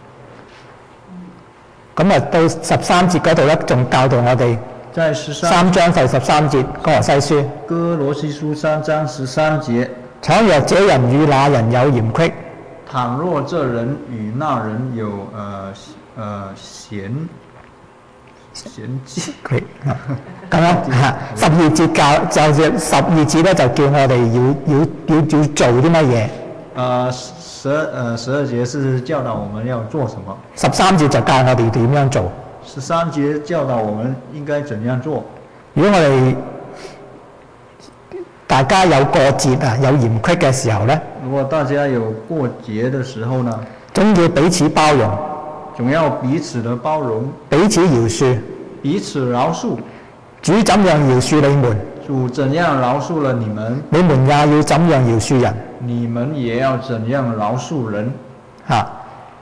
咁啊，到十三節嗰度咧，仲教導我哋。 在十三三章第十三節，哥羅西書。 哥羅西書三章十三節。 倘若這人與那人有嫌隙， 倘若這人與那人有呃呃嫌嫌忌， 佢咁樣嚇。十二節教就係十二節咧，就叫我哋要要要要做啲乜嘢？ 呃，十呃十二節是教導我們要做什麼， 十三節就教我哋點樣做。 十三節教導我們應該怎樣做。 如果我哋大家有過節啊，有嫌隙嘅時候呢， 如果大家有過節的時候呢， 總要彼此包容， 總要彼此的包容， 彼此饒恕。 彼此饒恕。 主怎樣饒恕你們， 主怎樣饒恕了你們， 你們也要怎樣饒恕人。 你們也要怎樣饒恕人。 嚇，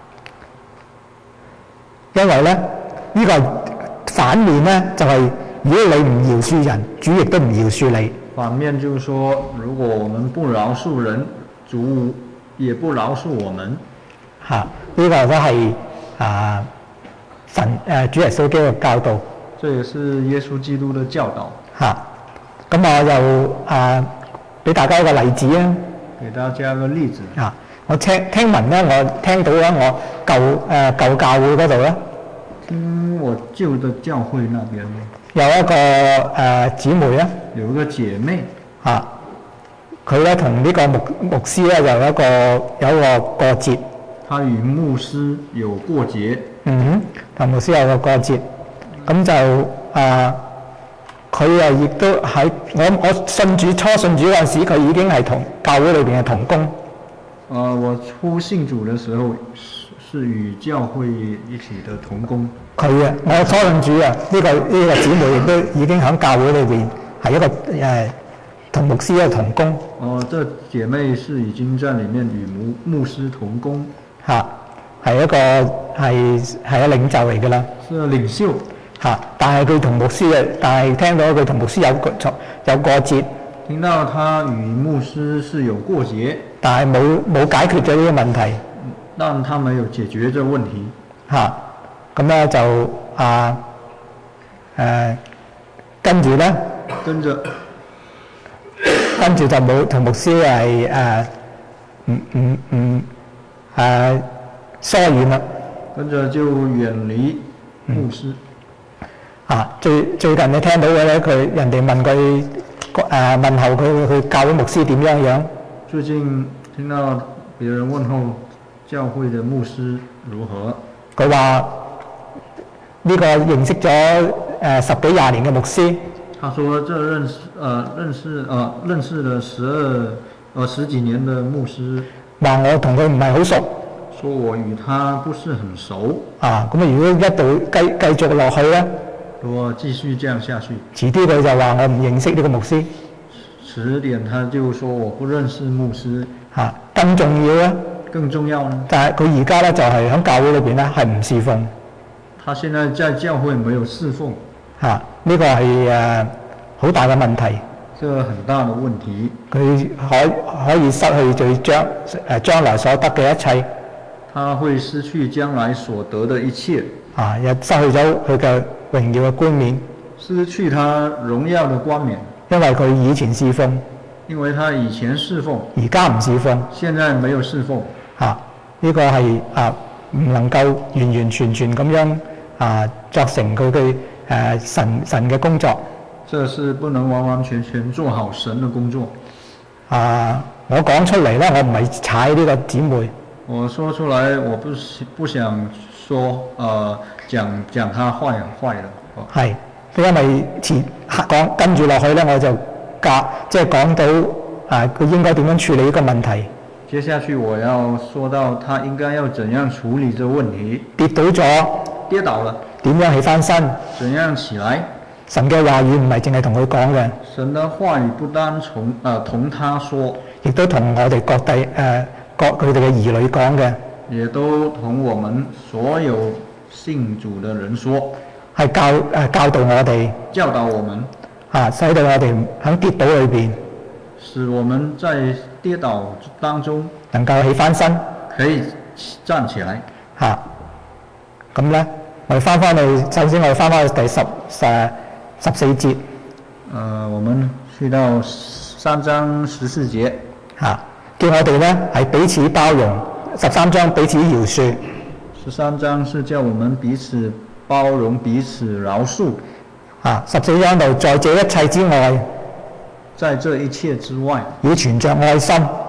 因為咧呢、呢個反面呢，就係、是、如果你唔饒恕人，主亦都唔饒恕你。 反面就是說，如果我們不饒恕人，主也不饒恕我們。 嚇，呢、呢個都係啊神誒、呃、主耶穌基督嘅教導。 這也是耶穌基督的教導。 嚇，咁我又啊俾大家一個例子啊。 給大家一個例子。 啊，我聽聽聞咧，我聽到咧，我舊誒、呃、舊教會嗰度咧， 聽我舊的教會那邊有一個誒姊、呃、妹咧， 有一個姐妹。 嚇，佢咧同呢個牧牧師咧有一個有一個過節。 他與牧師有過節。 嗯哼，同牧師有個過節。咁就啊，佢啊亦都喺我我信主初信主嗰陣時，佢已經係同教會裏邊嘅同工。 呃，我初信主嘅時候是是與教會一起的同工。 佢啊，我初信主啊，呢、這個呢、這個姊妹亦都已經喺教會裏邊係一個誒同牧師嘅同工。 哦、呃，這姐妹是已經在裡面與牧牧師同工。 嚇，係一個係係一領袖嚟㗎啦。 是領袖。 嚇！但係佢同牧師嘅，但係聽到佢同牧師有個有過節， 聽到他與牧師是有過節， 但係冇冇解決咗呢個問題， 但他沒有解決這個問題。 嚇！咁咧就啊誒，跟住咧， 跟住跟住就冇同牧師係誒唔唔唔誒疏遠啦。 跟住就遠離牧師。 啊！最最近你聽到嘅咧，佢人哋問佢誒、呃、問候佢佢教會牧師點樣樣？ 最近聽到別人問候教會的牧師如何？ 佢話呢個認識咗誒、呃、十幾廿年嘅牧師。 他說：這認識誒、呃、認識誒、呃、認識了十二誒十幾年的牧師。 話我同佢唔係好熟。 說我與他不是很熟。 啊！咁啊，如果一度繼繼續落去咧？ 如果繼續這樣下去， 遲啲佢就話我唔認識呢個牧師。 遲點他就說我不認識牧師。 嚇、啊，更重要咧？ 更重要呢？ 但係佢而家咧就係、是、喺教會裏邊咧係唔侍奉。 他現在在教會沒有侍奉。 嚇、啊，呢、這個係誒好大嘅問題。 這個很大的問題。 佢可可以失去最將誒將來所得嘅一切。 他會失去將來所得的一切。 啊！又失去咗佢嘅榮耀嘅冠冕， 失去他榮耀的冠冕， 因為佢以前侍奉， 因為他以前侍奉， 而家唔侍奉， 現在沒有侍奉。 嚇、啊，呢、這個係啊唔能夠完完全全咁樣啊作成佢嘅誒神神嘅工作。 這是不能完完全全做好神的工作。 啊！我講出嚟咧，我唔係踩呢個姊妹。我說出來，我不不想說，呃，講講他壞壞的。係，因為前講跟住落去咧，我就教即係講到啊，佢應該點樣處理呢個問題。接下去我要說到他應該要怎樣處理這個問題。跌倒咗，跌倒了，點樣起翻身？怎樣起來？神嘅話語唔係淨係同佢講嘅。神嘅話語不單從誒同他說，亦都同我哋各地誒各佢哋嘅兒女講嘅。也都同我們所有信主嘅人說，係教誒、呃、教導我哋，教導我們啊，使到我哋喺跌倒裏邊，使我們在跌倒當中能夠起翻身，可以站起來嚇。咁咧，我哋翻翻去，首先我哋翻翻去第十誒十四節。誒、呃，我們去到三章十四節嚇、啊，叫我哋咧係彼此包容。十三章彼此饒恕。十三章是叫我們彼此包容、彼此饒恕。啊，十四章度，在這一切之外，在這一切之外，要存着愛心，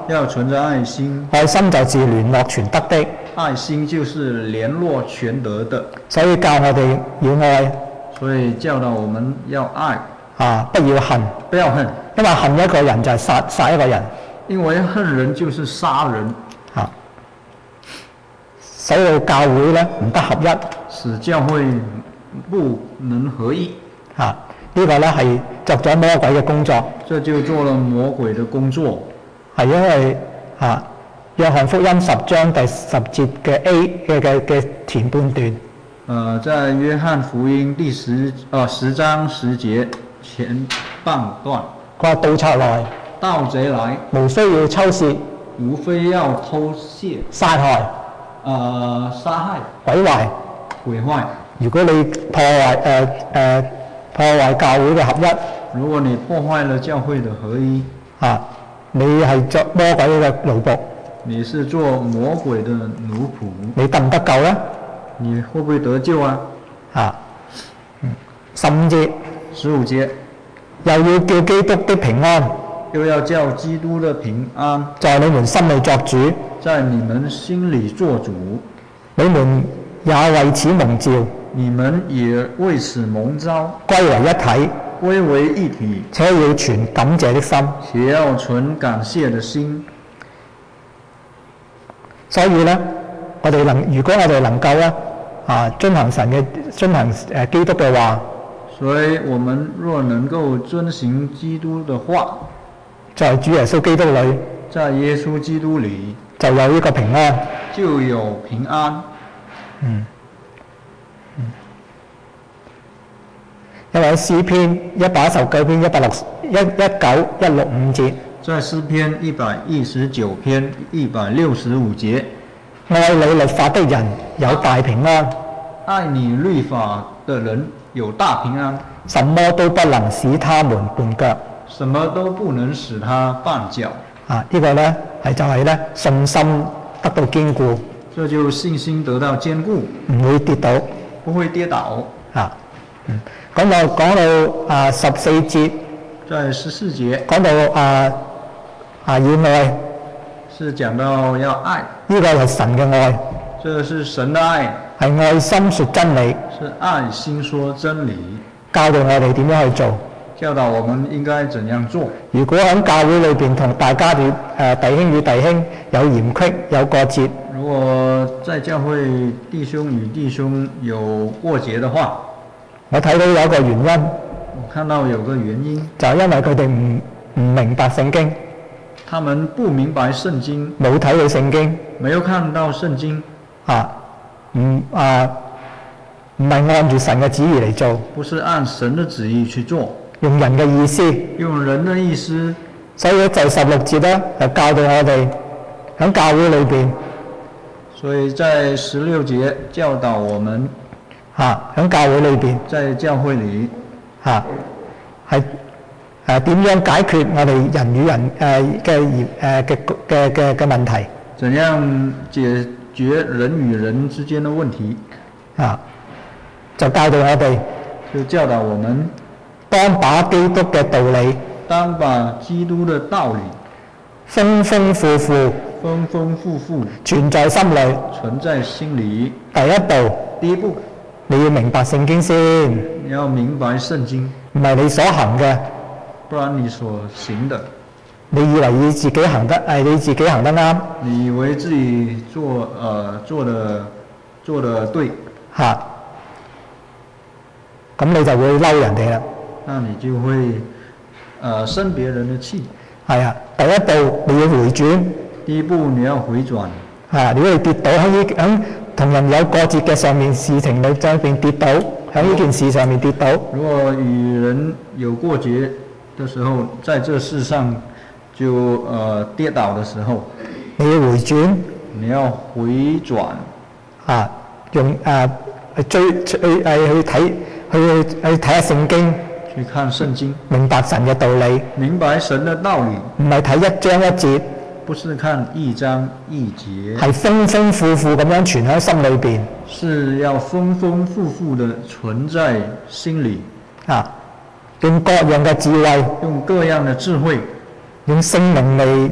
要存着愛心， 愛心就是聯絡全德的， 愛心就是聯絡全德的， 所以教我哋要愛所以教導我們要愛， 啊，不要恨， 不要恨， 因為恨一個人就係殺殺一個人， 因為恨人就是殺人， 啊，使到教會咧唔得合一， 使教會不能合一。 啊，呢個咧係作咗魔鬼嘅工作， 這就做了魔鬼的工作。 係因為啊，約翰福音十章第十節嘅 A 嘅嘅嘅前半段。 呃，在約翰福音第十呃十章十節前半段， 佢話盜賊來， 盜賊來， 無非要抽竊、 無非要偷竊、 殺害、 呃殺害、 毀壞。 毀壞。 如果你破壞誒誒破壞教會嘅合一， 如果你破壞了教會的合一， 啊，你係作魔鬼嘅奴僕， 你是做魔鬼的奴僕， 你得唔得救咧？ 你會不會得救啊？ 啊，嗯，十五節， 十五節， 又要叫基督的平安， 又要叫基督的平安， 在你們心裏作主， 在你們心裏作主， 你們也為此蒙召， 你們也為此蒙召， 歸為一體， 歸為一體， 且要存感謝的心。 且要存感謝的心。 所以咧，我哋能，如果我哋能夠咧啊遵行神嘅遵行誒基督嘅話， 所以我們若能夠遵行基督的話， 在主耶穌基督裏， 在耶穌基督裏就有呢個平安， 就有平安。 嗯，嗯，因為喺詩篇一百一十九篇一百六一一九一六五節， 在詩篇一百一十九篇一百六十五節， 愛你律法的人有大平安， 愛你律法的人有大平安， 什麼都不能使他們絆腳。 什麼都不能使他絆腳。 啊，這個、呢個咧係就係咧信心得到堅固， 這就信心得到堅固， 唔會跌倒， 不會跌倒。 啊，嗯，講到講到啊十四節， 在十四節講到啊啊要愛， 是講到要愛， 呢、這個係神嘅愛， 這是神的愛， 係愛心說真理， 是愛心說真理， 教導我哋點樣去做。 教導我們應該怎樣做。 如果喺教會裏邊同大家與誒、呃、弟兄與弟兄有嫌隙有過節， 如果在教會弟兄與弟兄有過節的話， 我睇到有一個原因， 我看到有個原因， 就係因為佢哋唔唔明白聖經， 他們不明白聖經， 冇睇到聖經， 沒有看到聖經， 啊，唔啊唔係按住神嘅旨意嚟做， 不是按神的旨意去做。 用人嘅意思， 用人的意思， 所以就十六節咧，就教導我哋喺教會裏邊， 所以在十六節教導我們嚇喺教會裏邊， 在教會裏嚇係誒點樣解決我哋人與人誒嘅業誒嘅嘅嘅嘅問題， 怎樣解決人與人之間的問題， 啊就教導我哋， 就教導我們。 當把基督嘅道理， 當把基督的道理， 豐豐富富， 豐豐富富存在心裏， 存在心裏。 第一步， 第一步， 你要明白聖經先， 你要明白聖經， 唔係你所行嘅， 不然你所行的， 你以為你自己行得係你自己行得啱， 你以為自己做呃做的做的對， 嚇，咁你就會嬲人哋啦。 那你就會，呃，生別人的氣。 係啊，第一步你要回轉。 第一步你要回轉。 係，如果你跌倒喺呢喺同人有過節嘅上面事情裏上邊跌倒，喺呢件事上面跌倒。 如果與人有過節的時候，在這事上就呃跌倒的時候， 你要回轉。 你要回轉。 啊，用啊去追去誒去睇去去睇下聖經。 去看聖經， 明白神嘅道理， 明白神的道理， 唔係睇一章一節， 不是看一章一節， 係豐豐富富咁樣存喺心裏邊， 是要豐豐富富的存在心裏， 啊，用各樣嘅智慧， 用各樣的智慧， 用聖靈嚟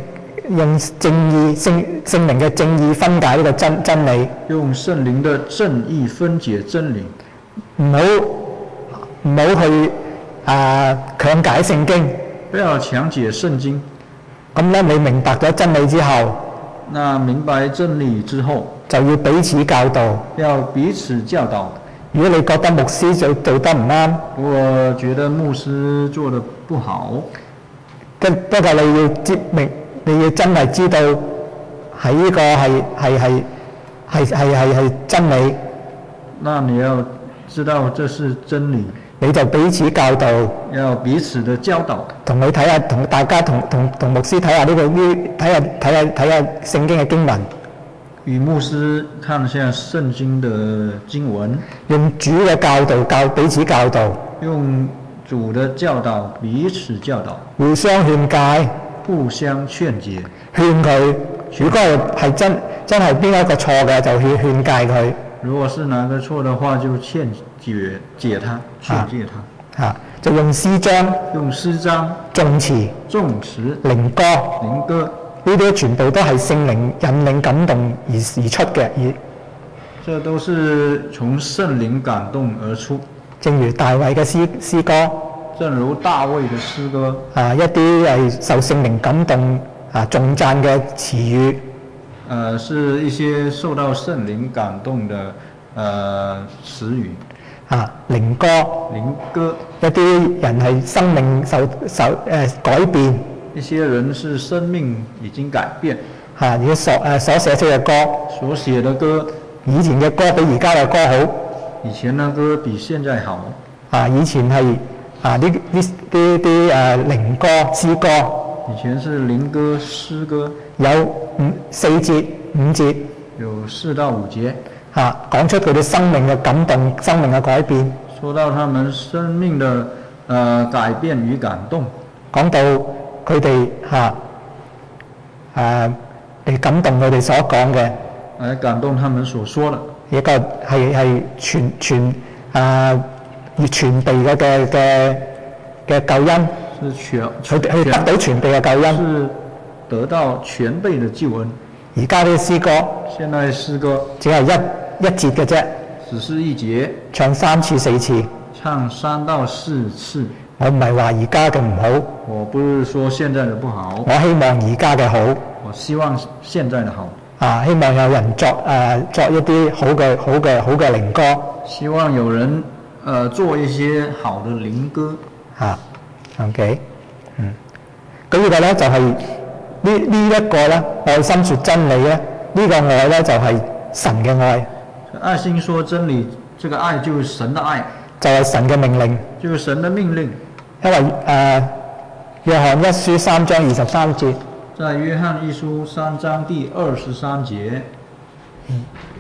用正義聖聖靈嘅正義分解呢個真真理， 用聖靈的正義分解真理， 唔好唔好去啊強解聖經。 不要強解聖經。 咁咧，你明白咗真理之後， 那明白真理之後， 就要彼此教導。 要彼此教導。 如果你覺得牧師做做得唔啱， 我覺得牧師做得不好， 不不過你要知明，你要真係知道係呢個係係係係係係係真理。 那你要知道這是真理， 你就彼此教導， 要彼此的教導， 同你睇下，同大家同同同牧師睇下呢個呢睇下睇下睇下聖經嘅經文， 與牧師看下聖經的經文， 用主嘅教導教彼此教導， 用主的教導彼此教導， 互相勸戒， 互相勸解， 勸佢。如果係真真係邊一個錯嘅，就去勸戒佢。 如果是哪個錯的話，就勸解解他，勸解他。 嚇、啊，就用詩章、 用詩章、 頌詞、 頌詞、 靈歌、 靈歌， 呢啲全部都係聖靈引領感動而而出嘅，而這都是從聖靈感動而出。 正如大衛嘅詩詩歌， 正如大衛嘅詩歌， 啊一啲係受聖靈感動啊頌讚嘅詞語， 呃，是一些受到聖靈感動的呃詞語。 啊靈歌， 靈歌， 一啲人係生命受受誒、呃、改變， 一些人是生命已經改變， 嚇而家所誒、呃、所寫出嘅歌， 所寫的歌， 以前嘅歌比而家嘅歌好。 以前嘅歌比現在好。 啊！以前係啊啲啲啲啲誒靈歌詩歌， 以前是靈歌詩歌， 有五四節五節， 有四到五節， 嚇、啊、講出佢哋生命嘅感動、生命嘅改變， 說到他們生命的誒、呃、改變與感動， 講到佢哋嚇誒嚟感動佢哋所講嘅， 嚟感動他們所說的， 一個係係全全啊要全備嘅嘅嘅嘅救恩， 是全佢哋佢得到全備嘅救恩， 是得到全備的救恩。 而家啲詩歌， 現在詩歌只係一一節嘅啫， 只是一節， 唱三次四次， 唱三到四次。 我唔係話而家嘅唔好， 我不是說現在的不好， 我希望而家嘅好。 我希望現在的好。 啊，希望有人作誒、呃、作一啲好嘅好嘅好嘅靈歌。 希望有人誒、呃、做一些好的靈歌。嚇、 啊、，OK， 嗯，咁呢個咧就係、是、呢呢一個咧愛心說真理咧，呢、這個愛咧就係、是、神嘅愛。 愛心說真理，這個愛就是神的愛， 就係神嘅命令， 就是神的命令。 因為誒、呃、約翰一書三章二十三節。 在約翰一書三章第二十三節， 嗯、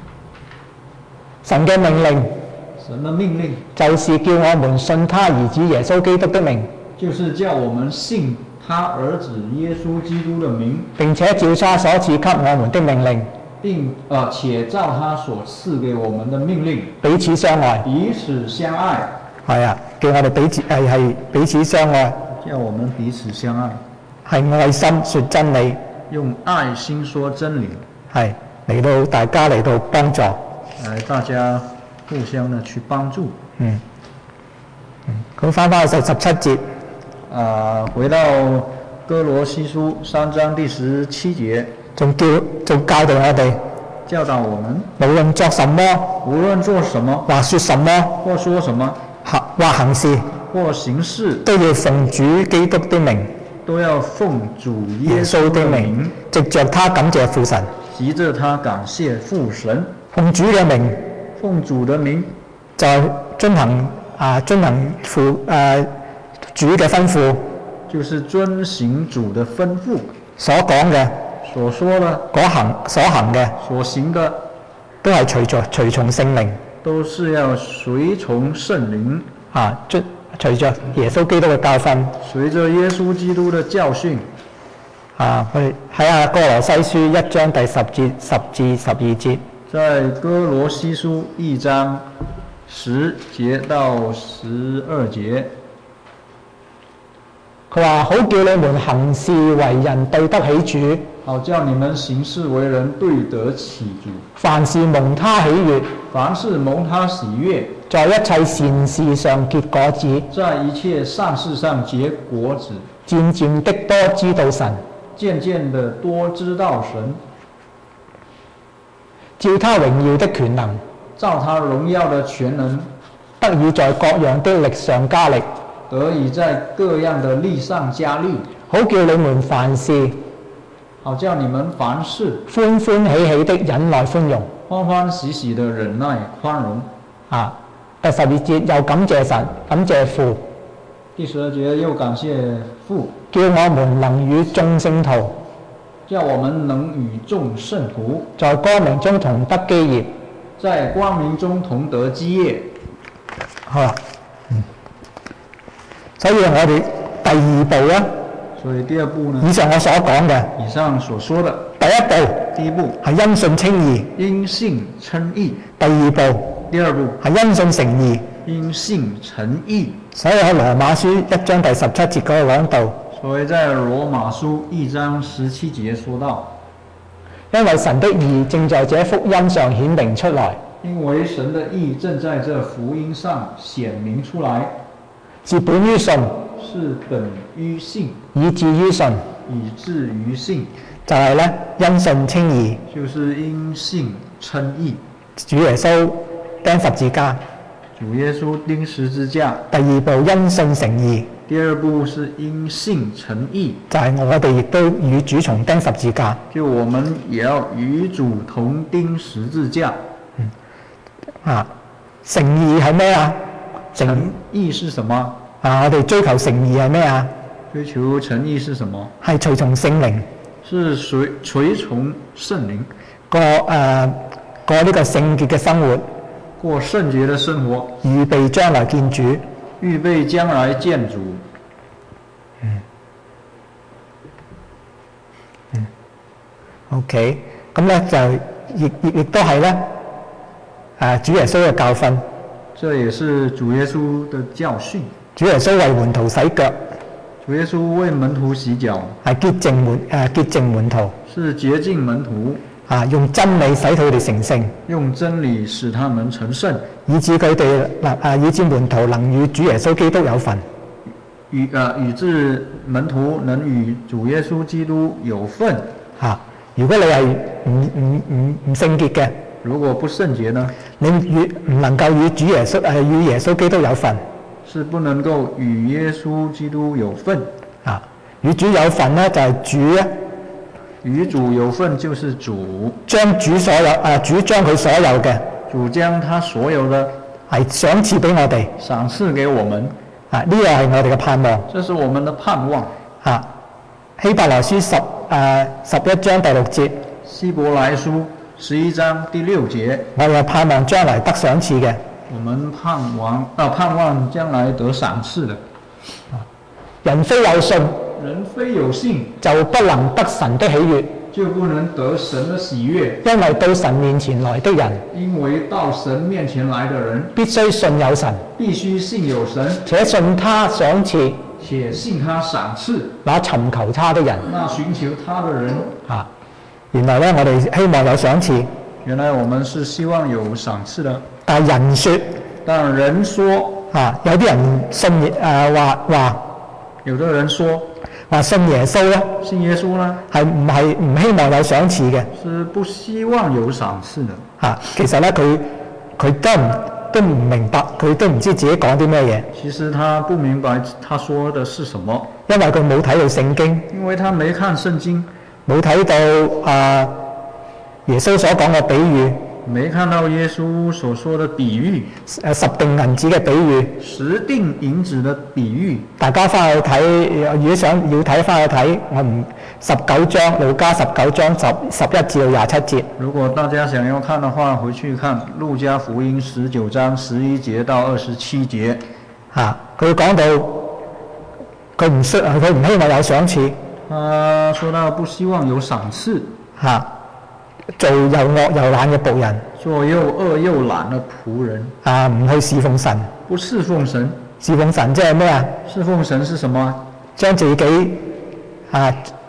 神嘅命令， 神的命令就是叫我們信他兒子耶穌基督的名， 就是叫我們信他兒子耶穌基督的名， 並且照他所賜給我們的命令， 並呃且照他所賜給我們的命令， 彼此相愛， 彼此相愛。 係啊，叫我哋彼此係係彼此相愛， 叫我們彼此相愛。 係愛心說真理， 用愛心說真理， 係嚟到大家嚟到幫助， 嚟大家互相的去幫助。 嗯，咁翻返去十七節， 啊，回到哥羅西書三章第十七節， 仲叫仲教導我哋， 教導我們， 無論作什麼， 無論做什麼， 或說什麼， 或說什麼， 或或行事， 或行事， 都要奉主基督的名。 都要奉主耶穌的名， 藉着他感謝父神， 藉着他感謝父神， 奉主嘅名， 奉主的名， 就遵行啊遵行父誒、啊、主嘅吩咐， 就是遵行主的吩咐所講嘅， 所說的， 嗰行所行嘅， 所行的， 都係隨著隨從聖靈， 都是要隨從聖靈啊，遵隨着耶穌基督嘅教訓， 隨着耶穌基督的教訓。 啊，我哋睇下哥羅西書一章第十節十至十二節。 在哥羅西書一章十節到十二節， 佢話好叫你們行事為人對得起主， 好叫你們行事為人對得起主。 凡事蒙他喜悅， 凡事蒙他喜悅， 在一切善事上結果子， 在一切善事上結果子， 漸漸的多知道神， 漸漸的多知道神， 照他榮耀的權能， 照他榮耀的權能， 得以在各樣的力上加力， 得以在各樣的力上加力， 好叫你們凡事好叫你們凡事歡歡喜喜的忍耐寬容。 歡歡喜喜的忍耐寬容。 啊，第十二節又感謝神，感謝父， 第十二節又感謝父， 叫我們能與眾聖徒叫我們能與眾聖徒在光明中同得基業。 在光明中同得基業。 好啦，嗯，所以我哋第二步咧， 所以第二步呢， 以上我所講嘅以上所說的第一步第一步係因信稱義， 因信稱義， 第二步第二步係因信成義。 因信成義。 所以喺羅馬書一章第十七節嗰度講到， 所以在羅馬書一章十七節說到， 因為神的義正在這福音上顯明出來， 因為神的義正在這福音上顯明出來， 是本於信， 是本於信， 以至於信， 以至於信， 就係咧因信稱義。 就是因信稱義。 主耶穌釘十字架， 主耶穌釘十字架。 第二步因信成義， 第二步是因信成義， 就係我哋亦都與主同釘十字架。 就我們也要與主同釘十字架。 嗯，啊，成義係咩啊？ 成義是什麼？ 啊，我哋追求成義係咩啊？ 追求成義是什麼？ 係隨從聖靈， 是隨隨從聖靈， 過誒過呢個聖潔嘅生活， 過聖潔的生活， 預備將來見主。 預備將來見主。 嗯嗯，OK，咁咧就亦亦亦都係咧誒主耶穌嘅教訓。 這也是主耶穌的教訓。 主耶穌為門徒洗腳， 主耶穌為門徒洗腳， 係潔淨門誒潔淨門徒， 是潔淨門徒。 啊，用真理使佢哋成聖， 用真理使他們成聖， 以致佢哋能啊，以致門徒能與主耶穌基督有份。 與啊，以致門徒能與主耶穌基督有份。 嚇、啊！如果你係唔唔唔唔聖潔嘅， 如果不聖潔呢？ 你與唔能夠與主耶穌誒與耶穌基督有份， 是不能夠與耶穌基督有份。 啊，與主有份呢，就係、是、主咧。 與主有份就是主， 將主所有誒、啊、主將佢所有嘅， 主將他所有的係賞賜俾我哋， 賞賜給我們。 啊，呢個係我哋嘅盼望。 這是我們的盼望。 啊，希伯來書十誒、啊、十一章第六節。 希伯來書十一章第六節。 我哋盼望將來得賞賜嘅。 我們盼望啊，盼望將來得賞賜的。 啊，人非有信。 人非有信， 就不能得神的喜悅， 就不能得神的喜悅。 因為到神面前來的人， 因為到神面前來的人， 必須信有神， 必須信有神， 且信他賞賜， 且信他賞賜那尋求他的人。 那尋求他的人。 啊，原來咧，我哋希望有賞賜。 原來我們是希望有賞賜的。 但係人說， 但人說， 啊，有啲人信誒話話， 有的人說。 話信耶穌咧， 信耶穌呢， 係唔係唔希望有賞賜嘅？ 是不希望有賞賜的。 嚇、啊，其實咧，佢佢都唔都唔明白，佢都唔知自己講啲咩嘢。 其實他不明白他說的是什麼， 因為佢冇睇到聖經， 因為他沒看聖經， 冇睇到啊耶穌所講嘅比喻。 沒看到耶穌所說的比喻， 誒十錠銀子嘅比喻， 十錠銀子的比喻， 大家翻去睇，如果想要睇翻去睇，我唔十九章路加十九章十十一至到廿七節。 如果大家想要看的話，回去看路加福音十九章十一節到二十七節。 嚇，佢講到佢唔需佢唔希望有賞賜。 他說到不希望有賞賜。 嚇。做又惡又懶嘅僕人， 做又惡又懶嘅僕人， 啊，唔去侍奉神， 不侍奉神， 侍奉神即係咩啊？ 侍奉神是什麼？ 將自己啊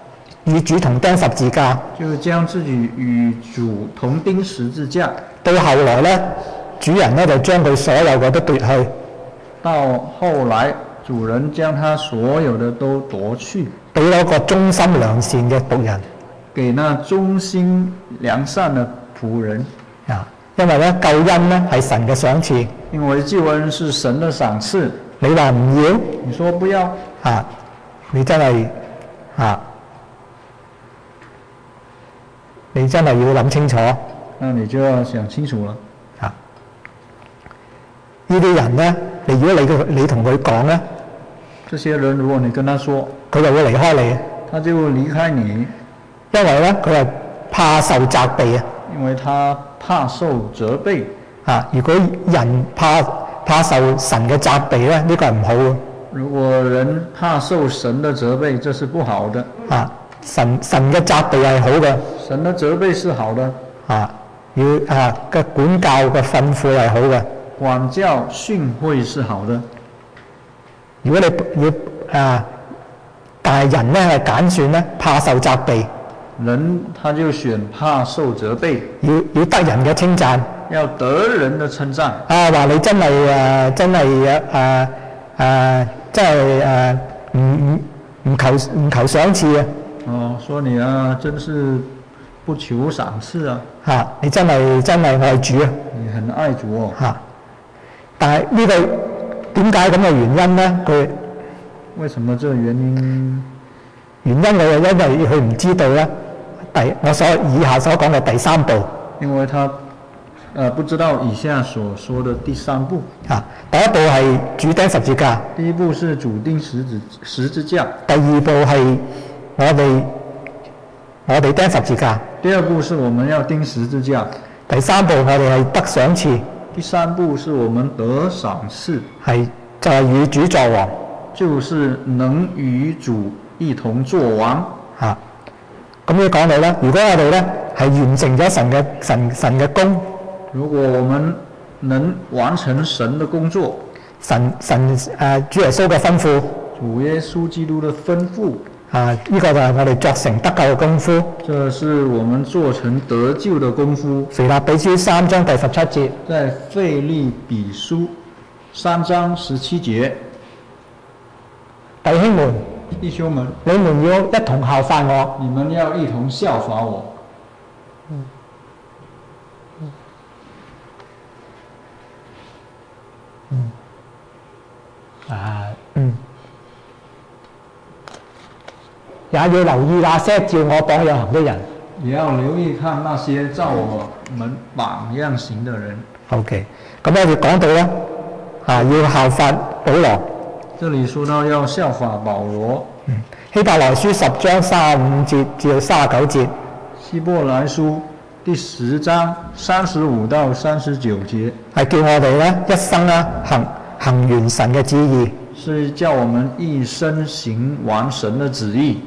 與主同釘十字架。 就將自己與主同釘十字架。 到後來咧，主人咧就將佢所有嘅都奪去。 到後來，主人將他所有的都奪去， 俾咗個忠心良善嘅僕人。 給那忠心良善的僕人。 啊，因為咧救恩咧係神嘅賞賜。 因為救恩是神的賞賜。 你話唔要？ 你說不要？ 啊，你真係啊，你真係要諗清楚。 那你就要想清楚了。 啊，呢啲人咧，你如果你你同佢講咧， 這些人如果你跟他說， 佢就會離開你。 他就會離開你， 因為咧佢係怕受責備啊。 因為他怕受責備。 啊，如果人怕怕受神嘅責備咧，呢、這個係唔好嘅。 如果人怕受神的責備，這是不好的。 啊，神神嘅責備係好嘅。 神的責備是好的。 啊，要啊嘅管教嘅訓誨係好嘅。 管教訓誨是好的。 如果你要啊，但係人咧係揀選咧，怕受責備。 人他就選怕受責備。 要要得人嘅稱讚。 要得人的稱讚。 啊，話你真係誒、啊，真係誒誒誒，真係誒，唔唔唔求唔求賞賜啊！ 哦，說你啊，真是不求賞賜啊！ 嚇、啊，你真係真係愛主啊！ 你很愛主哦。 嚇、啊，但係呢個點解咁嘅原因咧？佢為什麼這個原因？ 原因我係因為佢唔知道咧，第我所以下所講嘅第三步。 因為他。呃，不知道以下所說的第三步。 啊，第一步係主釘十字架。 第一步是主釘十字十字架。 第二步係我哋我哋釘十字架。 第二步是我們要釘十字架。 第三步我哋係得賞賜。 第三步是我們得賞賜。 係就係、是、與主作王。 就是能與主一同作王。 嚇、啊，咁你講到咧，如果我哋咧係完成咗神嘅神神嘅工。 如果我們能完成神的工作， 神神誒、呃、主耶穌嘅吩咐， 主耶穌基督的吩咐， 啊，呢、這個就係我哋作成得救嘅功夫。 這是我們做成得救的功夫。 腓立比書三章第十七節， 在腓立比書三章十七節， 弟兄們， 弟兄們， 你們要一同效法我， 你們要一同效法我。 嗯嗯，啊，嗯，也要留意那些照我榜樣行的人。 也要留意看那些照我們榜樣行的人。 OK，咁我哋講到咧，啊，要效法保羅。 這裡說到要效法保羅。 嗯，希伯來書十章三十五節至到三十九節。 希伯來書第十章三十五到三十九節， 係叫我哋咧一生咧行行完神嘅旨意， 是叫我們一生行完神的旨意。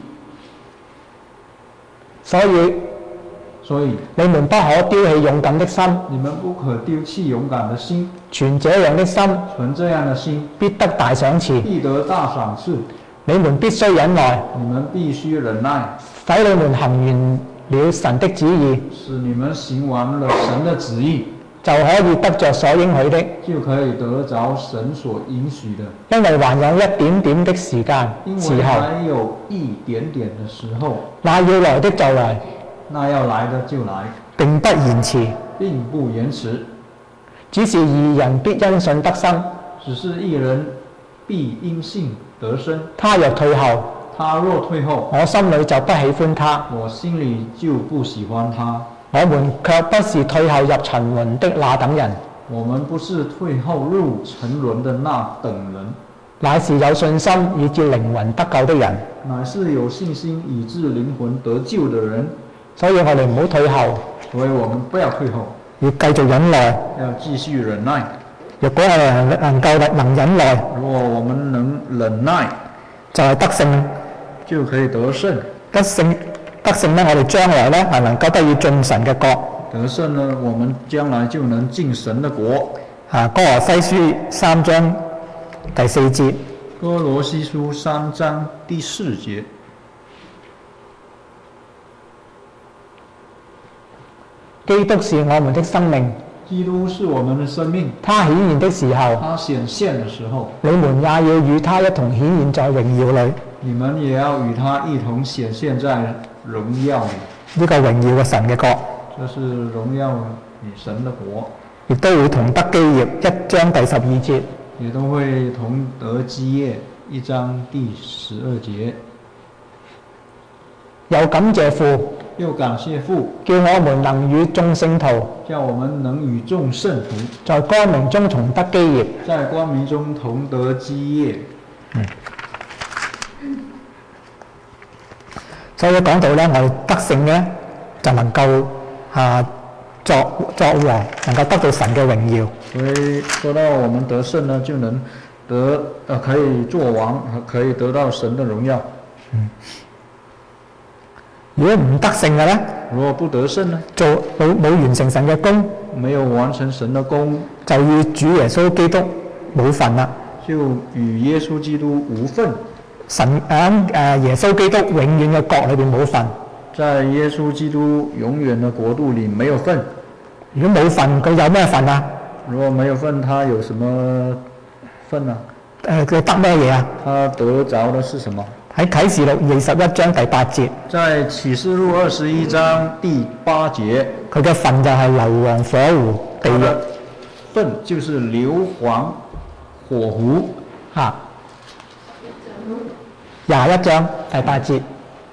所以， 所以你們不可丟棄勇敢的心， 你們不可丟棄勇敢的心， 存這樣的心， 存這樣的心， 必得大賞賜， 必得大賞賜。 你們必須忍耐， 你們必須忍耐， 使你們行完了神的旨意， 使你們行完了神的旨意， 就可以得着所應許的， 就可以得着神所應許的。 因為還有一點點的時間時因為候， 還有一點點的時候， 那要來的就來， 那要來的就來， 並不延遲。 並不延遲。 只是義人必因信得生， 只是義人必因信得生。 他若退後， 他若退後， 我心裏就不喜歡他， 我心裏就不喜歡他。 我們卻不是退後入沉淪的那等人， 我們不是退後入沉淪的那等人， 乃是有信心以致靈魂得救的人。 乃是有信心以致靈魂得救的人。 所以我哋唔好退後， 所以我們不要退後， 要繼續忍耐。 要繼續忍耐。 若果我哋能夠能忍耐， 如果我們能忍耐， 就係得勝， 就可以得勝。 得勝得勝咧，我哋將來咧係能夠得以進神嘅國。 得勝呢，我們將來就能進神的國。 啊，哥羅西書三章第四節。 哥羅西書三章第四節。 基督是我們的生命， 基督是我們的生命。 他顯現的時候， 他顯現的時候， 你們也要與他一同顯現在榮耀裏。 你們也要與他一同顯現在榮耀裏。 呢個榮耀嘅神嘅國， 這是榮耀與神的國， 亦都會同得基業一章第十二節， 也都會同得基業一章第十二節。 有感謝父， 又感謝父， 叫我們能與眾聖徒叫我們能與眾聖徒在光明中同得基業。 在光明中同得基業。 嗯。所以講到咧，我哋得勝嘅就能夠啊作作王，能夠得到神嘅榮耀。 所以說到我們得勝呢，就能得呃可以作王，可以得到神的榮耀。 嗯。如果唔得勝嘅咧， 如果不得勝呢， 做冇冇完成神嘅功， 沒有完成神的功， 就與主耶穌基督冇份啦。 就與耶穌基督無份。 神喺誒耶穌基督永遠嘅國裏邊冇份。 在耶穌基督永遠的國度裏沒有份。 如果冇份，佢有咩份啊？ 如果沒有份，他有什麼份啊？ 誒，佢得咩嘢啊？ 他得着的是什麼？ 喺啟示錄二十一章第八節， 在啟示錄二十一章第八節， 佢嘅份就係硫磺火湖地獄。 份就是硫磺火湖嚇。廿一章第八節。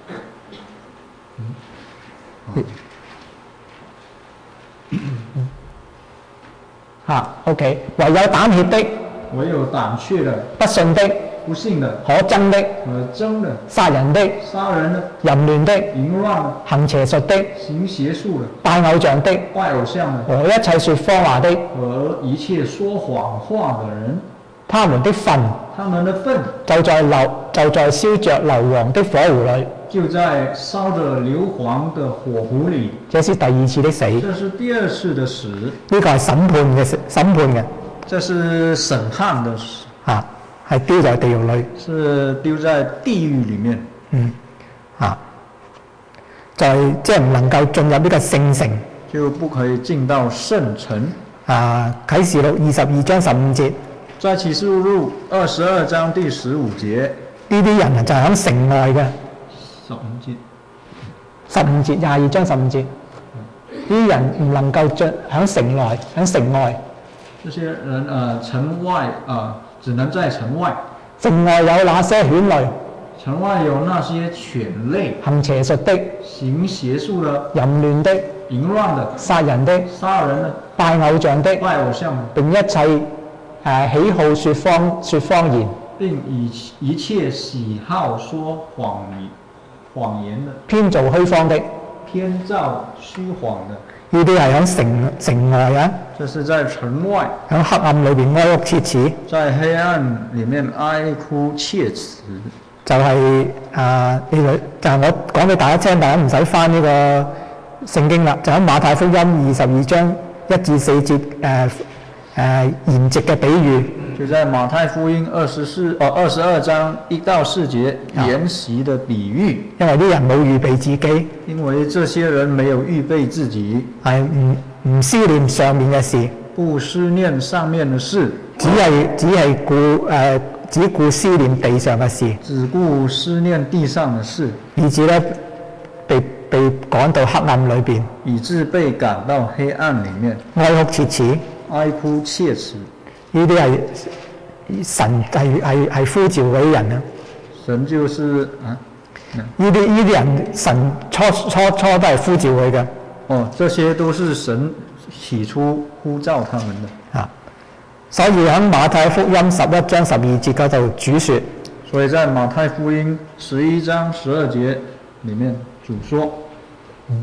嚇 ，OK， 唯有膽怯的， 唯有膽怯的， 不信的， 不信的， 可憎的， 可憎的， 殺人的， 殺人的， 淫亂的， 淫亂的， 行邪術的， 行邪術的， 拜偶像的， 拜偶像的， 和一切説謊話的， 和一切說謊話的人， 他們的份， 他們的份就在流就在燒着硫磺的火湖裏， 就在燒着硫磺的火湖裏。 這是第二次的死。 這是第二次的死。 呢個係審判嘅審判嘅。 這是審判的死。 啊，係丟在地獄裏。 是丟在地獄裡面。 嗯。啊，就係即係唔能夠進入呢個聖城。 就不可以進到聖城。 啊，啟示錄二十二章十五節。 在啟示錄二十二章第十五節。 呢啲人就係喺城外嘅。 十五節。 十五節，廿二章十五節。呢啲人唔能夠進喺城內，喺城外。 這些人呃，城外啊、呃，只能在城外。 城外有那些犬類。 城外有那些犬類。行邪術的。 行邪術的。 淫亂的。 淫亂的。 殺人的。 殺人的。 拜偶像的。 拜偶像的。 並一切誒、呃、喜好説謊説謊言。 並以一切喜好說謊言。謊言的， 編造虛謊的， 編造虛謊的， 呢啲係喺城城外啊。 這是在城外， 喺黑暗裏邊哀哭切齒。 在黑暗裡面哀哭切齒。 就係、是、啊，呢個就係、是、我講俾大家聽，大家唔使翻呢個聖經啦，就喺馬太福音二十二章一至四節誒誒筵席嘅比喻。 就在馬太福音二十四哦二十二章一到四節筵席的比喻。 因為啲人冇預備自己， 因為這些人沒有預備自己， 係唔唔思念上面嘅事， 不思念上面嘅事， 只係只係顧誒、呃、只顧思念地上嘅事， 只顧思念地上嘅事， 以致咧被被趕到黑暗裏邊， 以致被趕到黑暗裡面， 哀哭切齒， 哀哭切齒。 呢啲係神係係係呼召嗰啲人啊！ 神就是啊， 呢啲呢啲人神初初初都係呼召佢嘅。 哦，這些都是神起初呼召他們的。 啊，所以喺馬太福音十一章十二節嗰度主説， 所以在馬太福音十一章十二節裡面主說， 嗯。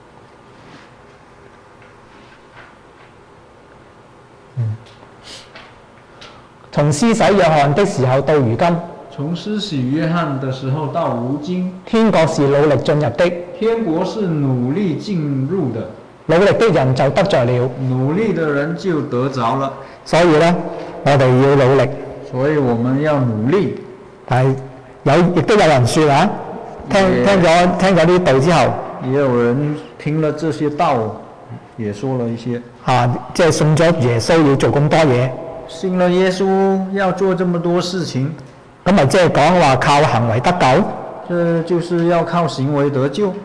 嗯，從施洗約翰的時候到如今， 從施洗約翰的時候到如今， 天國是努力進入的， 天國是努力進入的， 努力的人就得着了， 努力的人就得着了。 所以呢，我哋要努力， 所以我們要努力。 但係有亦都有人説啊，聽聽咗聽咗呢道之後， 也有人聽了這些道， 也說了一些。 啊，即係信咗耶穌要做咁多嘢， 信了耶穌要做這麼多事情， 咁咪即係講話靠行為得救？ 這就是要靠行為得救。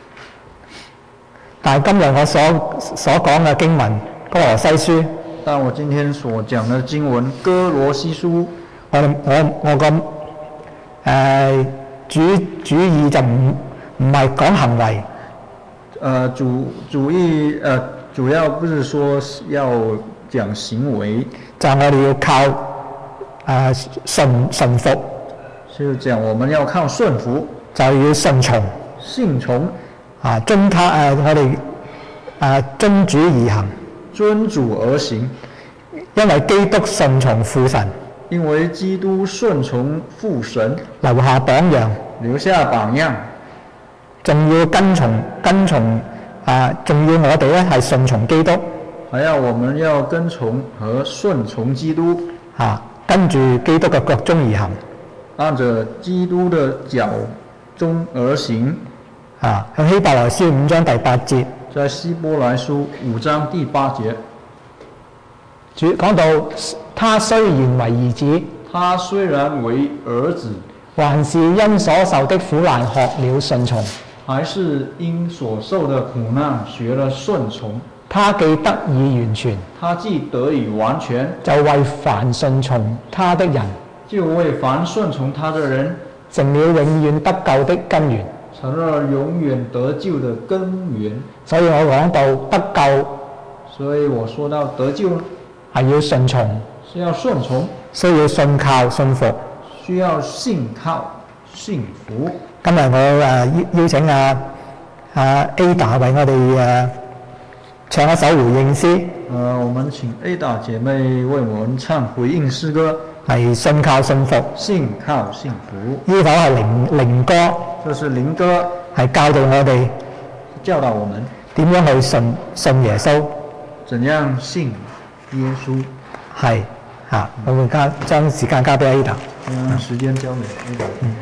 但係今日我所所講嘅經文哥羅西書， 但我今天所講的經文哥羅西書， 我我我個誒、呃、主主意就唔唔係講行為， 呃主主意呃主要不是說要講行為， 就係我哋要靠誒、呃、順順服， 是講我們要靠順服， 就要順從， 信從啊遵他誒、呃、我哋誒遵主而行， 遵主而行， 因為基督順從父神， 因為基督順從父神， 留下榜樣， 留下榜樣， 仲要跟從跟從啊，仲要我哋咧係順從基督， 還要我們要跟從和順從基督， 啊跟住基督嘅腳蹤而行， 按着基督的腳蹤而行。 啊向希伯來書五章第八節， 在希伯來書五章第八節， 主講到他雖然為兒子， 他雖然為兒子， 還是因所受的苦難學了順從。 還是因所受的苦難學了順從。 他既得以完全， 他既得以完全， 就為凡順從他的人， 就為凡順從他的人， 成了永遠得救的根源。 成了永遠得救的根源。 所以我講到得救， 所以我說到得救係要順從， 是要順從， 需要信靠信服。 需要信靠信服。 今日我誒邀邀請阿阿 Ada 為我哋誒唱一首回應詩。 呃，我們請 Ada 姐妹為我們唱回應詩歌， 係信靠信服。 信靠信服。 呢首係靈靈歌， 這是靈歌， 係教導我哋教導我們點樣去信信耶穌。 怎樣信耶穌。 係嚇，我會交將時間交俾 Ada。 將時間交給 Ada。